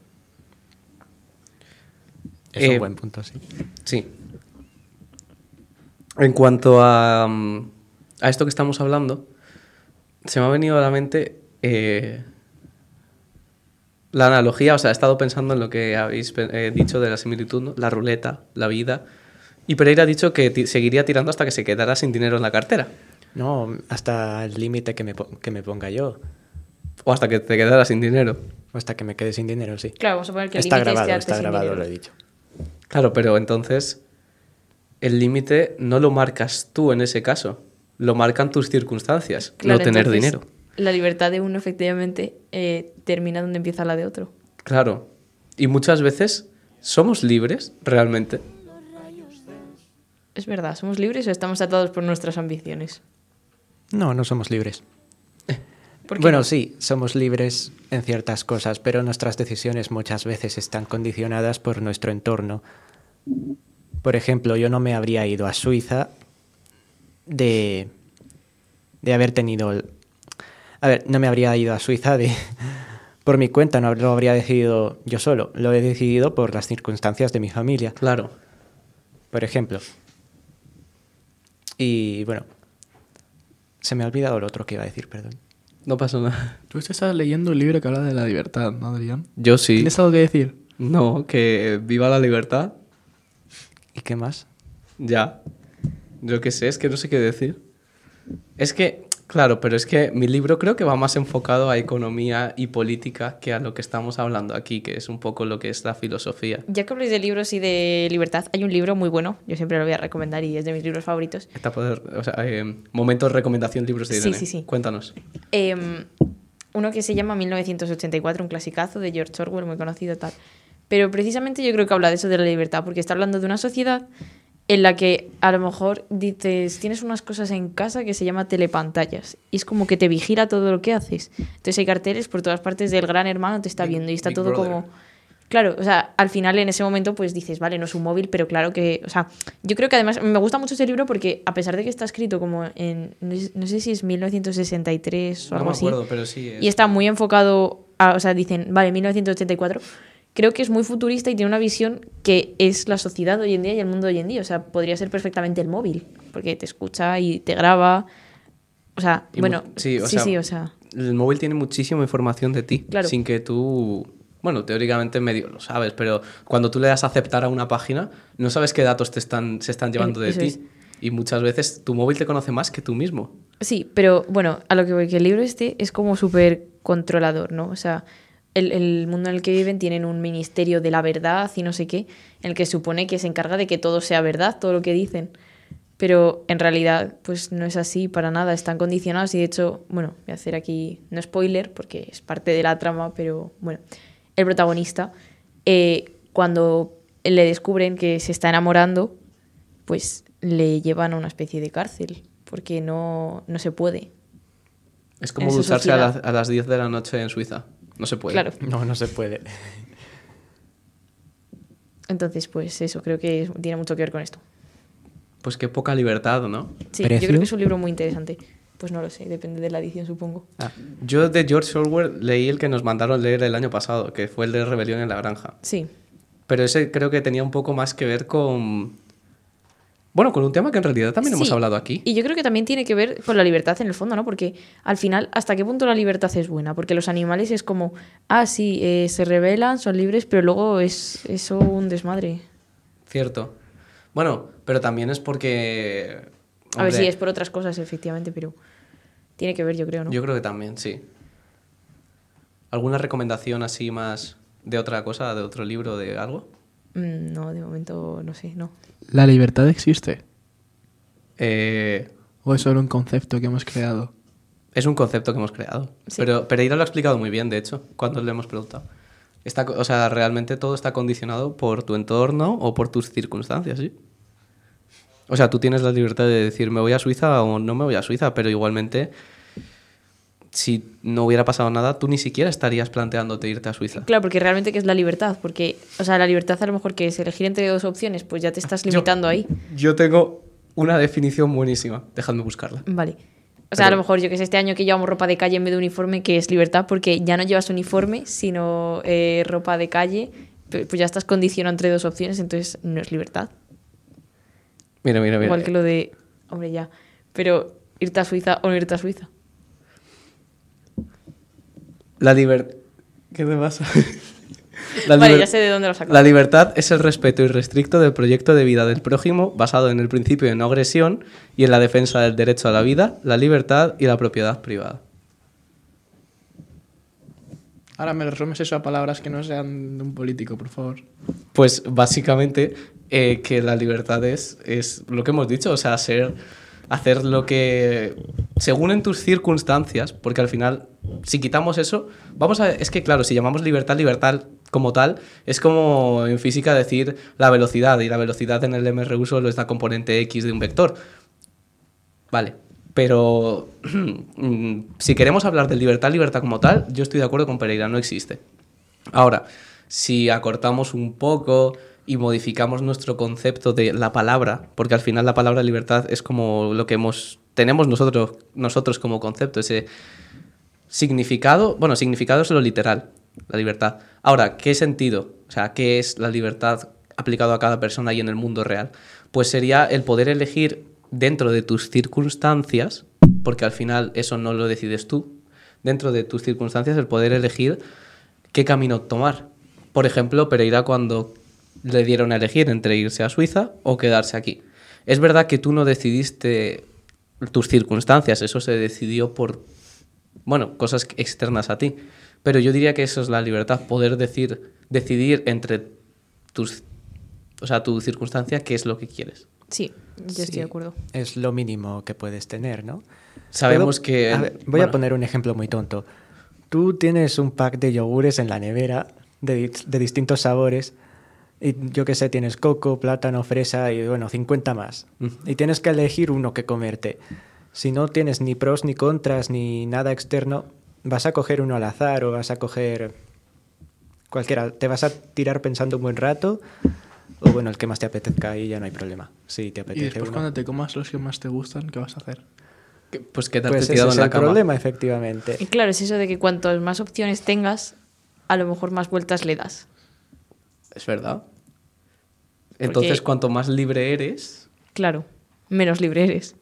Es un buen punto, sí. Sí. En cuanto a esto que estamos hablando, se me ha venido a la mente la analogía, o sea, he estado pensando en lo que habéis dicho de la similitud, ¿no? La ruleta, la vida. Y Pereira ha dicho que seguiría tirando hasta que se quedara sin dinero en la cartera. No, hasta el límite que me ponga yo. O hasta que te quedara sin dinero. O hasta que me quede sin dinero, sí. Claro, vamos a poner que el Está límite es grabado, quedarte está sin grabado, dinero. lo he dicho. Claro, pero entonces el límite no lo marcas tú en ese caso. Lo marcan tus circunstancias, Claro, no tener entonces, dinero. La libertad de uno efectivamente termina donde empieza la de otro. Claro. Y muchas veces somos libres, realmente. Es verdad, ¿somos libres o estamos atados por nuestras ambiciones? No, no somos libres. ¿Por qué Bueno, no? sí, somos libres en ciertas cosas, pero nuestras decisiones muchas veces están condicionadas por nuestro entorno. Por ejemplo, yo no me habría ido a Suiza de haber tenido... A ver, no me habría ido a Suiza por mi cuenta, no lo habría decidido yo solo. Lo he decidido por las circunstancias de mi familia, Claro. por ejemplo. Y bueno, se me ha olvidado lo otro que iba a decir, perdón. No pasa nada. Tú estás leyendo un libro que habla de la libertad, ¿no, Adrián? Yo sí. ¿Tienes algo que decir? No, que viva la libertad. ¿Y qué más? Ya. Yo qué sé, es que no sé qué decir. Es que, claro, pero es que mi libro creo que va más enfocado a economía y política que a lo que estamos hablando aquí, que es un poco lo que es la filosofía. Ya que habléis de libros y de libertad, hay un libro muy bueno, yo siempre lo voy a recomendar y es de mis libros favoritos. Momentos recomendación libros de Sí, Irene. sí, sí. Cuéntanos. Uno que se llama 1984, un clasicazo de George Orwell, muy conocido tal. Pero precisamente yo creo que habla de eso de la libertad, porque está hablando de una sociedad en la que a lo mejor dices, tienes unas cosas en casa que se llama telepantallas y es como que te vigila todo lo que haces. Entonces hay carteles por todas partes del gran hermano te está viendo y está Big todo Brother. como... Claro, o sea, al final en ese momento pues dices, vale, no es un móvil, pero claro que... O sea, yo creo que además me gusta mucho ese libro porque a pesar de que está escrito como en... No sé si es 1963 o algo así. pero sí. Y está muy enfocado a, o sea, dicen, vale, 1984. Creo que es muy futurista y tiene una visión que es la sociedad hoy en día y el mundo hoy en día. O sea, podría ser perfectamente el móvil, porque te escucha y te graba. O sea, Y bueno, sí, o sea, el móvil tiene muchísima información de ti, Claro. sin que tú... Bueno, teóricamente medio lo sabes, pero cuando tú le das a aceptar a una página, no sabes qué datos se están llevando de eso ti. es. Y muchas veces tu móvil te conoce más que tú mismo. Sí, pero bueno, a lo que voy, que el libro este es como súper controlador, ¿no? O sea, el mundo en el que viven tienen un ministerio de la verdad y no sé qué, en el que supone que se encarga de que todo sea verdad, todo lo que dicen. Pero en realidad, pues no es así para nada, están condicionados y de hecho, bueno, voy a hacer aquí, no spoiler, porque es parte de la trama, pero bueno, el protagonista, cuando le descubren que se está enamorando, pues le llevan a una especie de cárcel, porque no se puede. Es como En su ducharse sociedad. a las 10 de la noche en Suiza. No se puede. Claro. No, no se puede. Entonces, pues eso, creo que tiene mucho que ver con esto. Pues qué poca libertad, ¿no? Sí, ¿Precio? yo creo que es un libro muy interesante. Pues no lo sé, depende de la edición, supongo. Yo de George Orwell leí el que nos mandaron leer el año pasado, que fue el de Rebelión en la Granja. Sí, Pero ese creo que tenía un poco más que ver con... Bueno, con un tema que en realidad también hemos Sí, hablado aquí. Y yo creo que también tiene que ver con la libertad en el fondo, ¿no? Porque al final, ¿hasta qué punto la libertad es buena? Porque los animales es como, sí, se rebelan, son libres, pero luego es eso un desmadre. Cierto. Bueno, pero también es porque... A ver hombre, si es por otras cosas, efectivamente, pero tiene que ver, yo creo, ¿no? Yo creo que también, sí. ¿Alguna recomendación así más de otra cosa, de otro libro, de algo? No, de momento no sé, no. ¿La libertad existe? Eh, ¿O es solo un concepto que hemos creado? es un concepto que hemos creado. Sí. Pero Pereira lo ha explicado muy bien, de hecho, cuando le hemos preguntado. O sea, realmente todo está condicionado por tu entorno o por tus circunstancias, ¿sí? O sea, tú tienes la libertad de decir me voy a Suiza o no me voy a Suiza, pero igualmente, si no hubiera pasado nada, tú ni siquiera estarías planteándote irte a Suiza. Claro, porque realmente ¿qué es la libertad? Porque, o sea, la libertad a lo mejor que es elegir entre dos opciones, pues ya te estás limitando ahí. Yo tengo una definición buenísima, dejadme buscarla. Vale. O sea, a Pero- lo mejor yo que sé, este año que llevamos ropa de calle en vez de uniforme, que es libertad, porque ya no llevas uniforme, sino ropa de calle, pues ya estás condicionado entre dos opciones, entonces no es libertad. Mira. Igual que lo de, hombre, ya, pero irte a Suiza o no irte a Suiza. La libertad... ¿Qué te pasa? Vale, ya sé de dónde lo saco. La libertad es el respeto irrestricto del proyecto de vida del prójimo basado en el principio de no agresión y en la defensa del derecho a la vida, la libertad y la propiedad privada. Ahora me resumes eso a palabras que no sean de un político, por favor. Pues básicamente que la libertad es lo que hemos dicho, o sea, hacer lo que según en tus circunstancias, porque al final, si quitamos eso, es que claro, si llamamos libertad como tal, es como en física decir la velocidad, y la velocidad en el MRU solo es la componente X de un vector. Vale, pero si queremos hablar de libertad como tal, yo estoy de acuerdo con Pereira, no existe. Ahora, si acortamos un poco y modificamos nuestro concepto de la palabra, porque al final la palabra libertad es como lo que tenemos nosotros como concepto, ese significado, bueno, significado es lo literal, la libertad. Ahora, ¿qué sentido? O sea, ¿qué es la libertad aplicado a cada persona y en el mundo real? Pues sería el poder elegir dentro de tus circunstancias, porque al final eso no lo decides tú, dentro de tus circunstancias el poder elegir qué camino tomar. Por ejemplo, Pereira cuando le dieron a elegir entre irse a Suiza o quedarse aquí. Es verdad que tú no decidiste tus circunstancias, eso se decidió por, bueno, cosas externas a ti. Pero yo diría que eso es la libertad, poder decidir entre tu circunstancia qué es lo que quieres. Sí, yo estoy Sí, de acuerdo. Es lo mínimo que puedes tener, ¿no? Sabemos que... A ver, voy bueno, a poner un ejemplo muy tonto. Tú tienes un pack de yogures en la nevera de distintos sabores y yo qué sé, tienes coco, plátano, fresa y bueno, 50 más. Y tienes que elegir uno que comerte. Si no tienes ni pros ni contras ni nada externo, vas a coger uno al azar o vas a coger cualquiera. Te vas a tirar pensando un buen rato o bueno, el que más te apetezca y ya no hay problema. Si te Y apetece después uno. cuando te comas los que más te gustan, ¿qué vas a hacer? pues quedarte Pues ese tirado es en la el cama. problema, efectivamente. Y claro, es eso de que cuantas más opciones tengas, a lo mejor más vueltas le das. Es verdad. Entonces, cuanto más libre eres... Claro, menos libre eres.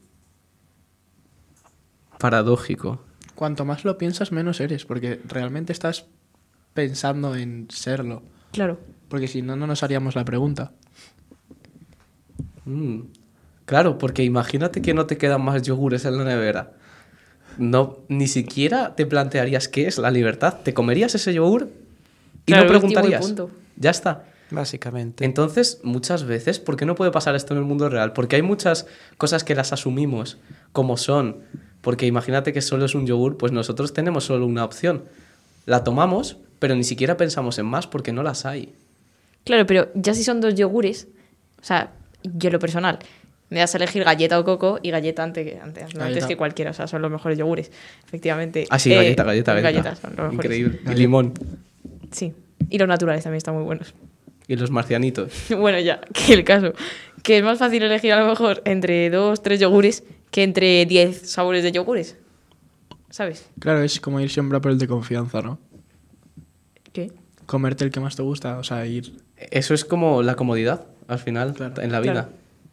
Paradójico. Cuanto más lo piensas, menos eres, porque realmente estás pensando en serlo. Claro. Porque si no, no nos haríamos la pregunta. Claro, porque imagínate que no te quedan más yogures en la nevera. No, ni siquiera te plantearías qué es la libertad. Te comerías ese yogur y Claro, no el último y preguntarías. punto. Ya está. Básicamente. Entonces, muchas veces, ¿por qué no puede pasar esto en el mundo real? Porque hay muchas cosas que las asumimos como son. Porque imagínate que solo es un yogur, pues nosotros tenemos solo una opción. La tomamos, pero ni siquiera pensamos en más porque no las hay. Claro, pero ya si son 2 yogures, o sea, yo en lo personal, me das a elegir galleta o coco y galleta antes Galleta. que cualquiera, o sea, son los mejores yogures, efectivamente. Ah, sí, galleta. Galletas son los mejores. Increíble. Y limón. Sí, y los naturales también están muy buenos. Y los marcianitos. Bueno, ya, que el caso, que es más fácil elegir a lo mejor entre 2, 3 yogures que entre 10 sabores de yogures, ¿sabes? Claro, es como ir siempre a por el de confianza, ¿no? ¿Qué? Comerte el que más te gusta, o sea, ir... Eso es como la comodidad, al final, Claro. en la vida. Claro.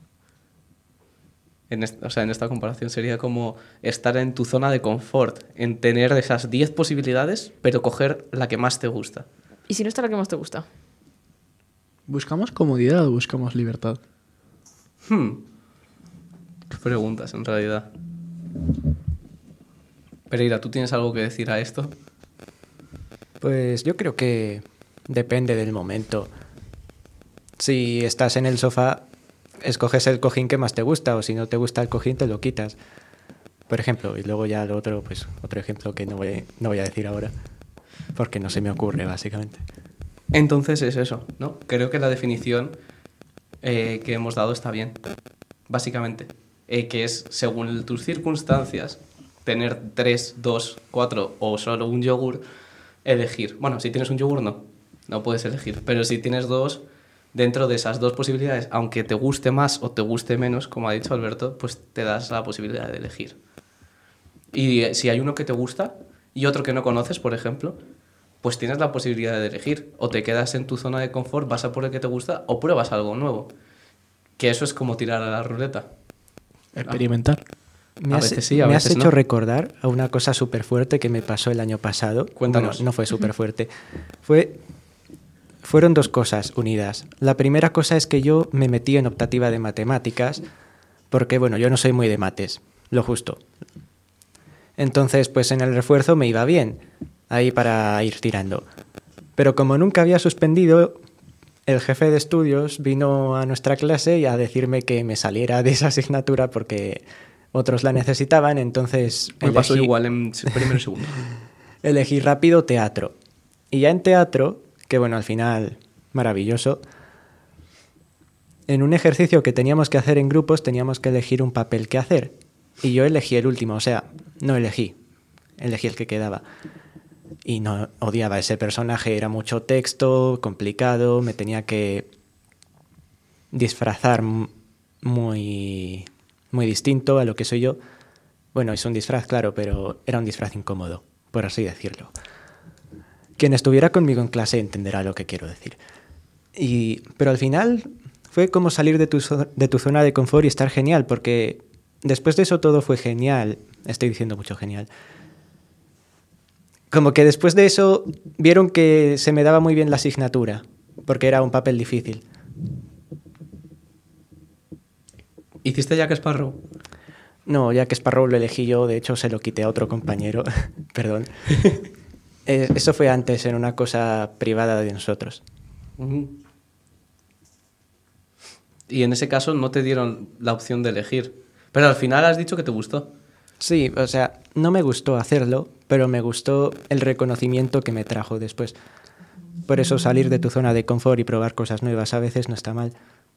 O sea, en esta comparación sería como estar en tu zona de confort, en tener esas 10 posibilidades, pero coger la que más te gusta. ¿Y si no está la que más te gusta? ¿Buscamos comodidad o buscamos libertad? ¿Qué preguntas, en realidad? Pereira, ¿tú tienes algo que decir a esto? Pues yo creo que depende del momento. Si estás en el sofá, escoges el cojín que más te gusta, o si no te gusta el cojín, te lo quitas. Por ejemplo, y luego ya lo otro, pues otro ejemplo que no voy a decir ahora, porque no se me ocurre, básicamente. Entonces es eso, ¿no? Creo que la definición que hemos dado está bien, básicamente. Que es, según tus circunstancias, tener 3, 2, 4 o solo un yogur, elegir. Bueno, si tienes un yogur no puedes elegir. Pero si tienes 2, dentro de esas 2 posibilidades, aunque te guste más o te guste menos, como ha dicho Alberto, pues te das la posibilidad de elegir. Y si hay uno que te gusta y otro que no conoces, por ejemplo, pues tienes la posibilidad de elegir. O te quedas en tu zona de confort, vas a por el que te gusta o pruebas algo nuevo. Que eso es como tirar a la ruleta. Experimentar. Me A has, veces sí, a me has veces hecho no. recordar a una cosa súper fuerte que me pasó el año pasado. Cuéntanos. Bueno, no fue súper fuerte. Fueron 2 cosas unidas. La primera cosa es que yo me metí en optativa de matemáticas porque, bueno, yo no soy muy de mates, lo justo. Entonces, pues en el refuerzo me iba bien, ahí para ir tirando. Pero como nunca había suspendido, el jefe de estudios vino a nuestra clase y a decirme que me saliera de esa asignatura porque otros la necesitaban, entonces Me pasó igual en primero y segundo. elegí rápido teatro. Y ya en teatro, que bueno, al final, maravilloso, en un ejercicio que teníamos que hacer en grupos teníamos que elegir un papel que hacer. Y yo elegí el último, o sea, no elegí el que quedaba. Y no odiaba ese personaje, era mucho texto, complicado, me tenía que disfrazar muy, muy distinto a lo que soy yo. Bueno, es un disfraz, claro, pero era un disfraz incómodo, por así decirlo. Quien estuviera conmigo en clase entenderá lo que quiero decir. Pero al final fue como salir de tu zona de confort y estar genial, porque después de eso todo fue genial. Estoy diciendo mucho genial. Como que después de eso vieron que se me daba muy bien la asignatura, porque era un papel difícil. ¿Hiciste Jack Sparrow? No, ya que Sparrow lo elegí yo, de hecho se lo quité a otro compañero. Perdón. Eso fue antes, en una cosa privada de nosotros. Y en ese caso no te dieron la opción de elegir. Pero al final has dicho que te gustó. Sí, o sea, no me gustó hacerlo, pero me gustó el reconocimiento que me trajo después. Por eso salir de tu zona de confort y probar cosas nuevas a veces no está mal.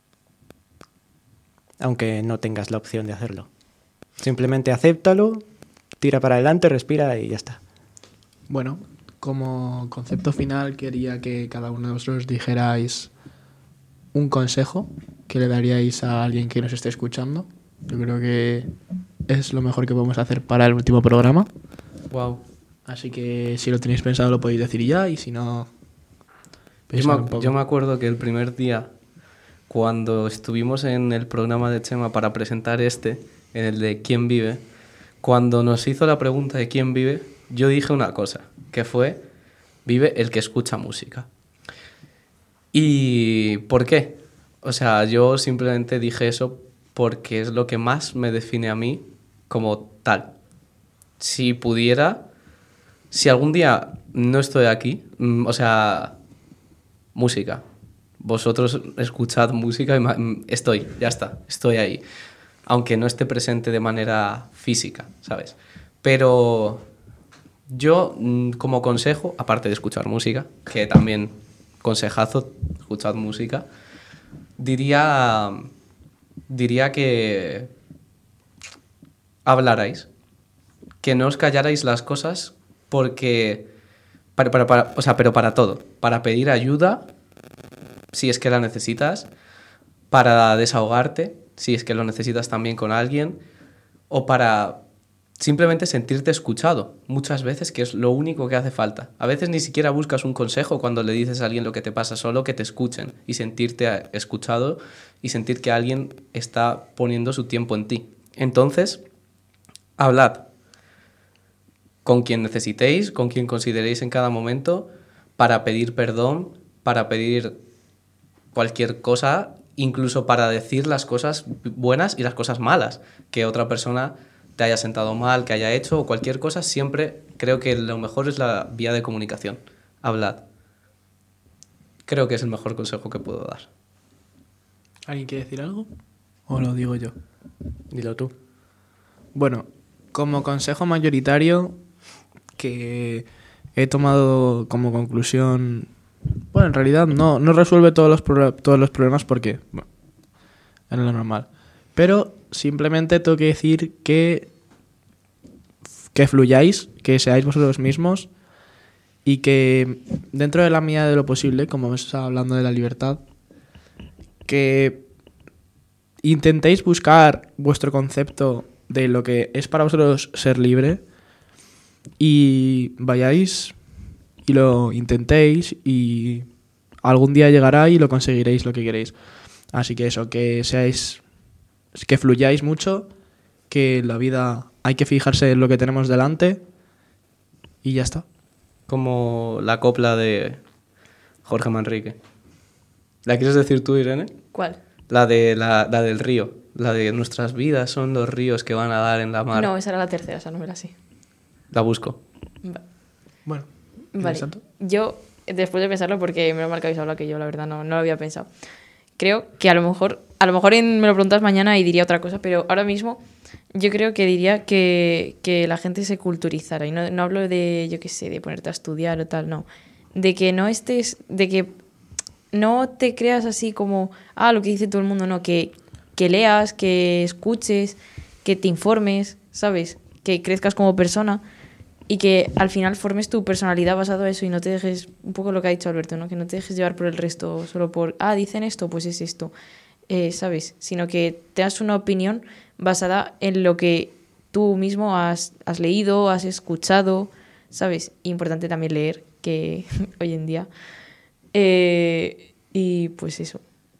Aunque no tengas la opción de hacerlo. Simplemente acéptalo, tira para adelante, respira y ya está. Bueno, como concepto final quería que cada uno de vosotros dijerais un consejo que le daríais a alguien que nos esté escuchando. Yo creo que es lo mejor que podemos hacer para el último programa. Wow. Así que si lo tenéis pensado lo podéis decir ya y si no... pensad un poco. Yo me acuerdo que el primer día, cuando estuvimos en el programa de Chema para presentar en el de ¿Quién vive?, cuando nos hizo la pregunta de ¿quién vive?, yo dije una cosa, que fue vive el que escucha música. ¿Y por qué? O sea, yo simplemente dije eso porque es lo que más me define a mí como tal. Si pudiera, si algún día no estoy aquí, o sea, música. Vosotros escuchad música y ya está, estoy ahí. Aunque no esté presente de manera física, ¿sabes? Pero yo, como consejo, aparte de escuchar música, que también consejazo, escuchad música, diría que hablarais, que no os callarais las cosas porque, o sea, pero para todo, para pedir ayuda, si es que la necesitas, para desahogarte, si es que lo necesitas también con alguien, o para simplemente sentirte escuchado, muchas veces, que es lo único que hace falta. A veces ni siquiera buscas un consejo cuando le dices a alguien lo que te pasa, solo que te escuchen y sentirte escuchado y sentir que alguien está poniendo su tiempo en ti. Entonces, hablad con quien necesitéis, con quien consideréis en cada momento, para pedir perdón, para pedir cualquier cosa, incluso para decir las cosas buenas y las cosas malas que otra persona te haya sentado mal, que haya hecho, o cualquier cosa. Siempre creo que lo mejor es la vía de comunicación. Hablad. Creo que es el mejor consejo que puedo dar. ¿Alguien quiere decir algo? ¿O lo digo yo? Dilo tú. Bueno, como consejo mayoritario que he tomado como conclusión... Bueno, en realidad no resuelve todos los problemas porque... Bueno, es lo normal. Pero simplemente tengo que decir que fluyáis, que seáis vosotros mismos y que dentro de la medida de lo posible, como hemos estado hablando de la libertad, que intentéis buscar vuestro concepto de lo que es para vosotros ser libre y vayáis y lo intentéis y algún día llegará y lo conseguiréis lo que queréis. Así que eso, que fluyáis mucho, que en la vida hay que fijarse en lo que tenemos delante y ya está. Como la copla de Jorge Manrique. ¿La quieres decir tú, Irene? ¿Cuál? La del río. La de nuestras vidas son los ríos que van a dar en la mar. No, esa era la tercera, esa no me la sé. La busco. Bueno, Vale. Yo, después de pensarlo, porque menos mal que habéis hablado, que yo la verdad no lo había pensado. Creo que a lo mejor me lo preguntas mañana y diría otra cosa, pero ahora mismo yo creo que diría que la gente se culturizara. Y no hablo de, yo qué sé, de ponerte a estudiar o tal, no. De que no te creas así como, lo que dice todo el mundo, no. Que leas, que escuches, que te informes, ¿sabes? Que crezcas como persona y que al final formes tu personalidad basado en eso y no te dejes, un poco lo que ha dicho Alberto, ¿no? Que no te dejes llevar por el resto solo por, dicen esto, pues es esto, ¿sabes? Sino que tengas una opinión basada en lo que tú mismo has leído, has escuchado, ¿sabes? Importante también leer, que hoy en día. Y pues eso.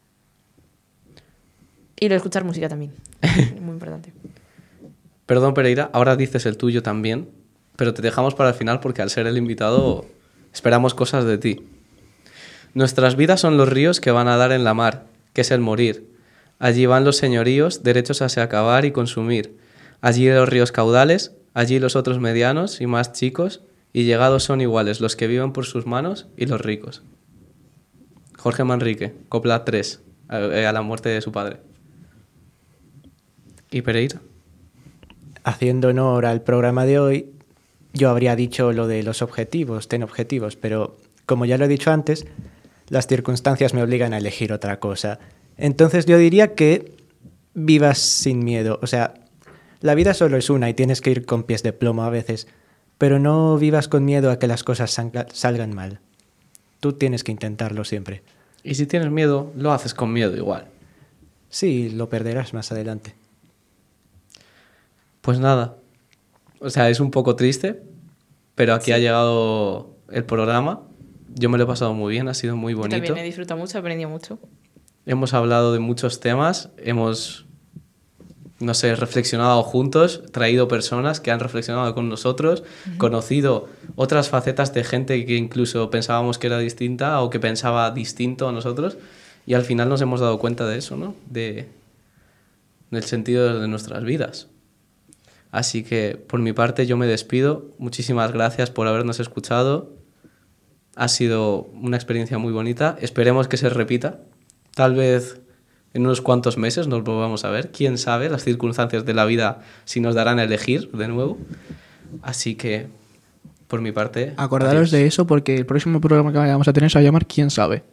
Y lo de escuchar música también, muy importante. Perdón, Pereira, ahora dices el tuyo también, pero te dejamos para el final porque al ser el invitado esperamos cosas de ti. Nuestras vidas son los ríos que van a dar en la mar, que es el morir. Allí van los señoríos, derechos a se acabar y consumir. Allí los ríos caudales, allí los otros medianos y más chicos, y llegados son iguales los que viven por sus manos y los ricos. Jorge Manrique, copla 3, a la muerte de su padre. ¿Y Pereira? Haciendo honor al programa de hoy, yo habría dicho lo de los objetivos, ten objetivos, pero como ya lo he dicho antes, las circunstancias me obligan a elegir otra cosa. Entonces yo diría que vivas sin miedo. O sea, la vida solo es una y tienes que ir con pies de plomo a veces, pero no vivas con miedo a que las cosas salgan mal. Tú tienes que intentarlo siempre. Y si tienes miedo, lo haces con miedo igual. Sí, lo perderás más adelante. Pues nada, o sea, es un poco triste, pero aquí ha llegado el programa. Yo me lo he pasado muy bien, ha sido muy bonito. Yo también he disfrutado mucho, he aprendido mucho. Hemos hablado de muchos temas, hemos, no sé, reflexionado juntos, traído personas que han reflexionado con nosotros, conocido otras facetas de gente que incluso pensábamos que era distinta o que pensaba distinto a nosotros, y al final nos hemos dado cuenta de eso, ¿no? De en el sentido de nuestras vidas. Así que, por mi parte, yo me despido. Muchísimas gracias por habernos escuchado. Ha sido una experiencia muy bonita. Esperemos que se repita. Tal vez en unos cuantos meses nos volvamos a ver. Quién sabe, las circunstancias de la vida si nos darán a elegir de nuevo. Así que, por mi parte... Acordaros adiós. de eso porque el próximo programa que vamos a tener se va a llamar ¿Quién sabe?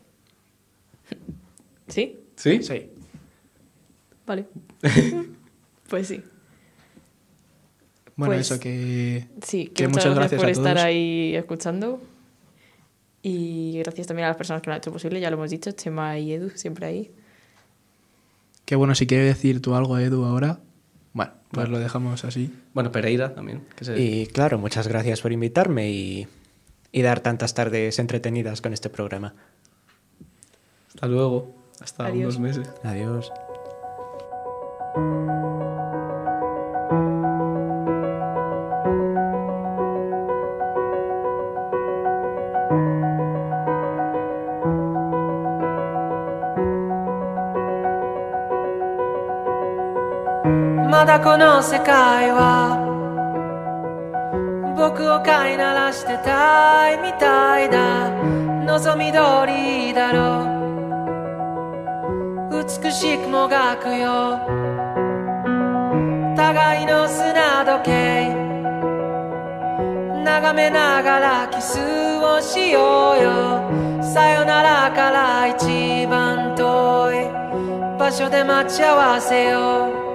¿Sí? ¿Sí? Sí. Vale. Pues sí. Bueno, Pues, eso que... Sí, que muchas gracias por a estar todos. ahí escuchando. Y gracias también a las personas que lo han hecho posible, ya lo hemos dicho, Chema y Edu, siempre ahí. Que bueno, si quieres decir tú algo, Edu, ahora... Bueno, pues lo dejamos así. Bueno, Pereira también. Y claro, muchas gracias por invitarme y dar tantas tardes entretenidas con este programa. Hasta luego. Hasta Adiós. unos meses. Adiós. まだこの世界は僕を飼いならしてたいみたいだ望み通りだろう美しくもがくよ互いの砂時計眺めながらキスをしようよさよならから一番遠い場所で待ち合わせよう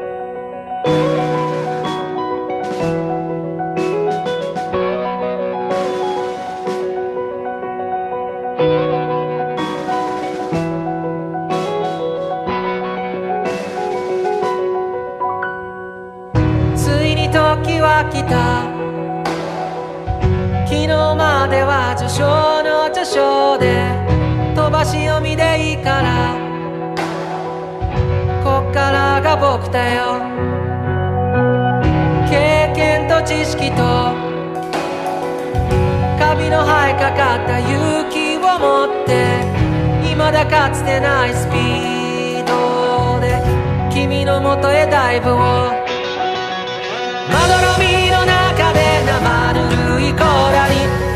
時は来た昨日までは序章の序章で飛ばし読みでいいからこっからが僕だよ経験と知識とカビの生えかかった勇気を持って未だかつてないスピードで君の元へダイブをまどろみの中で生ぬるいコーラに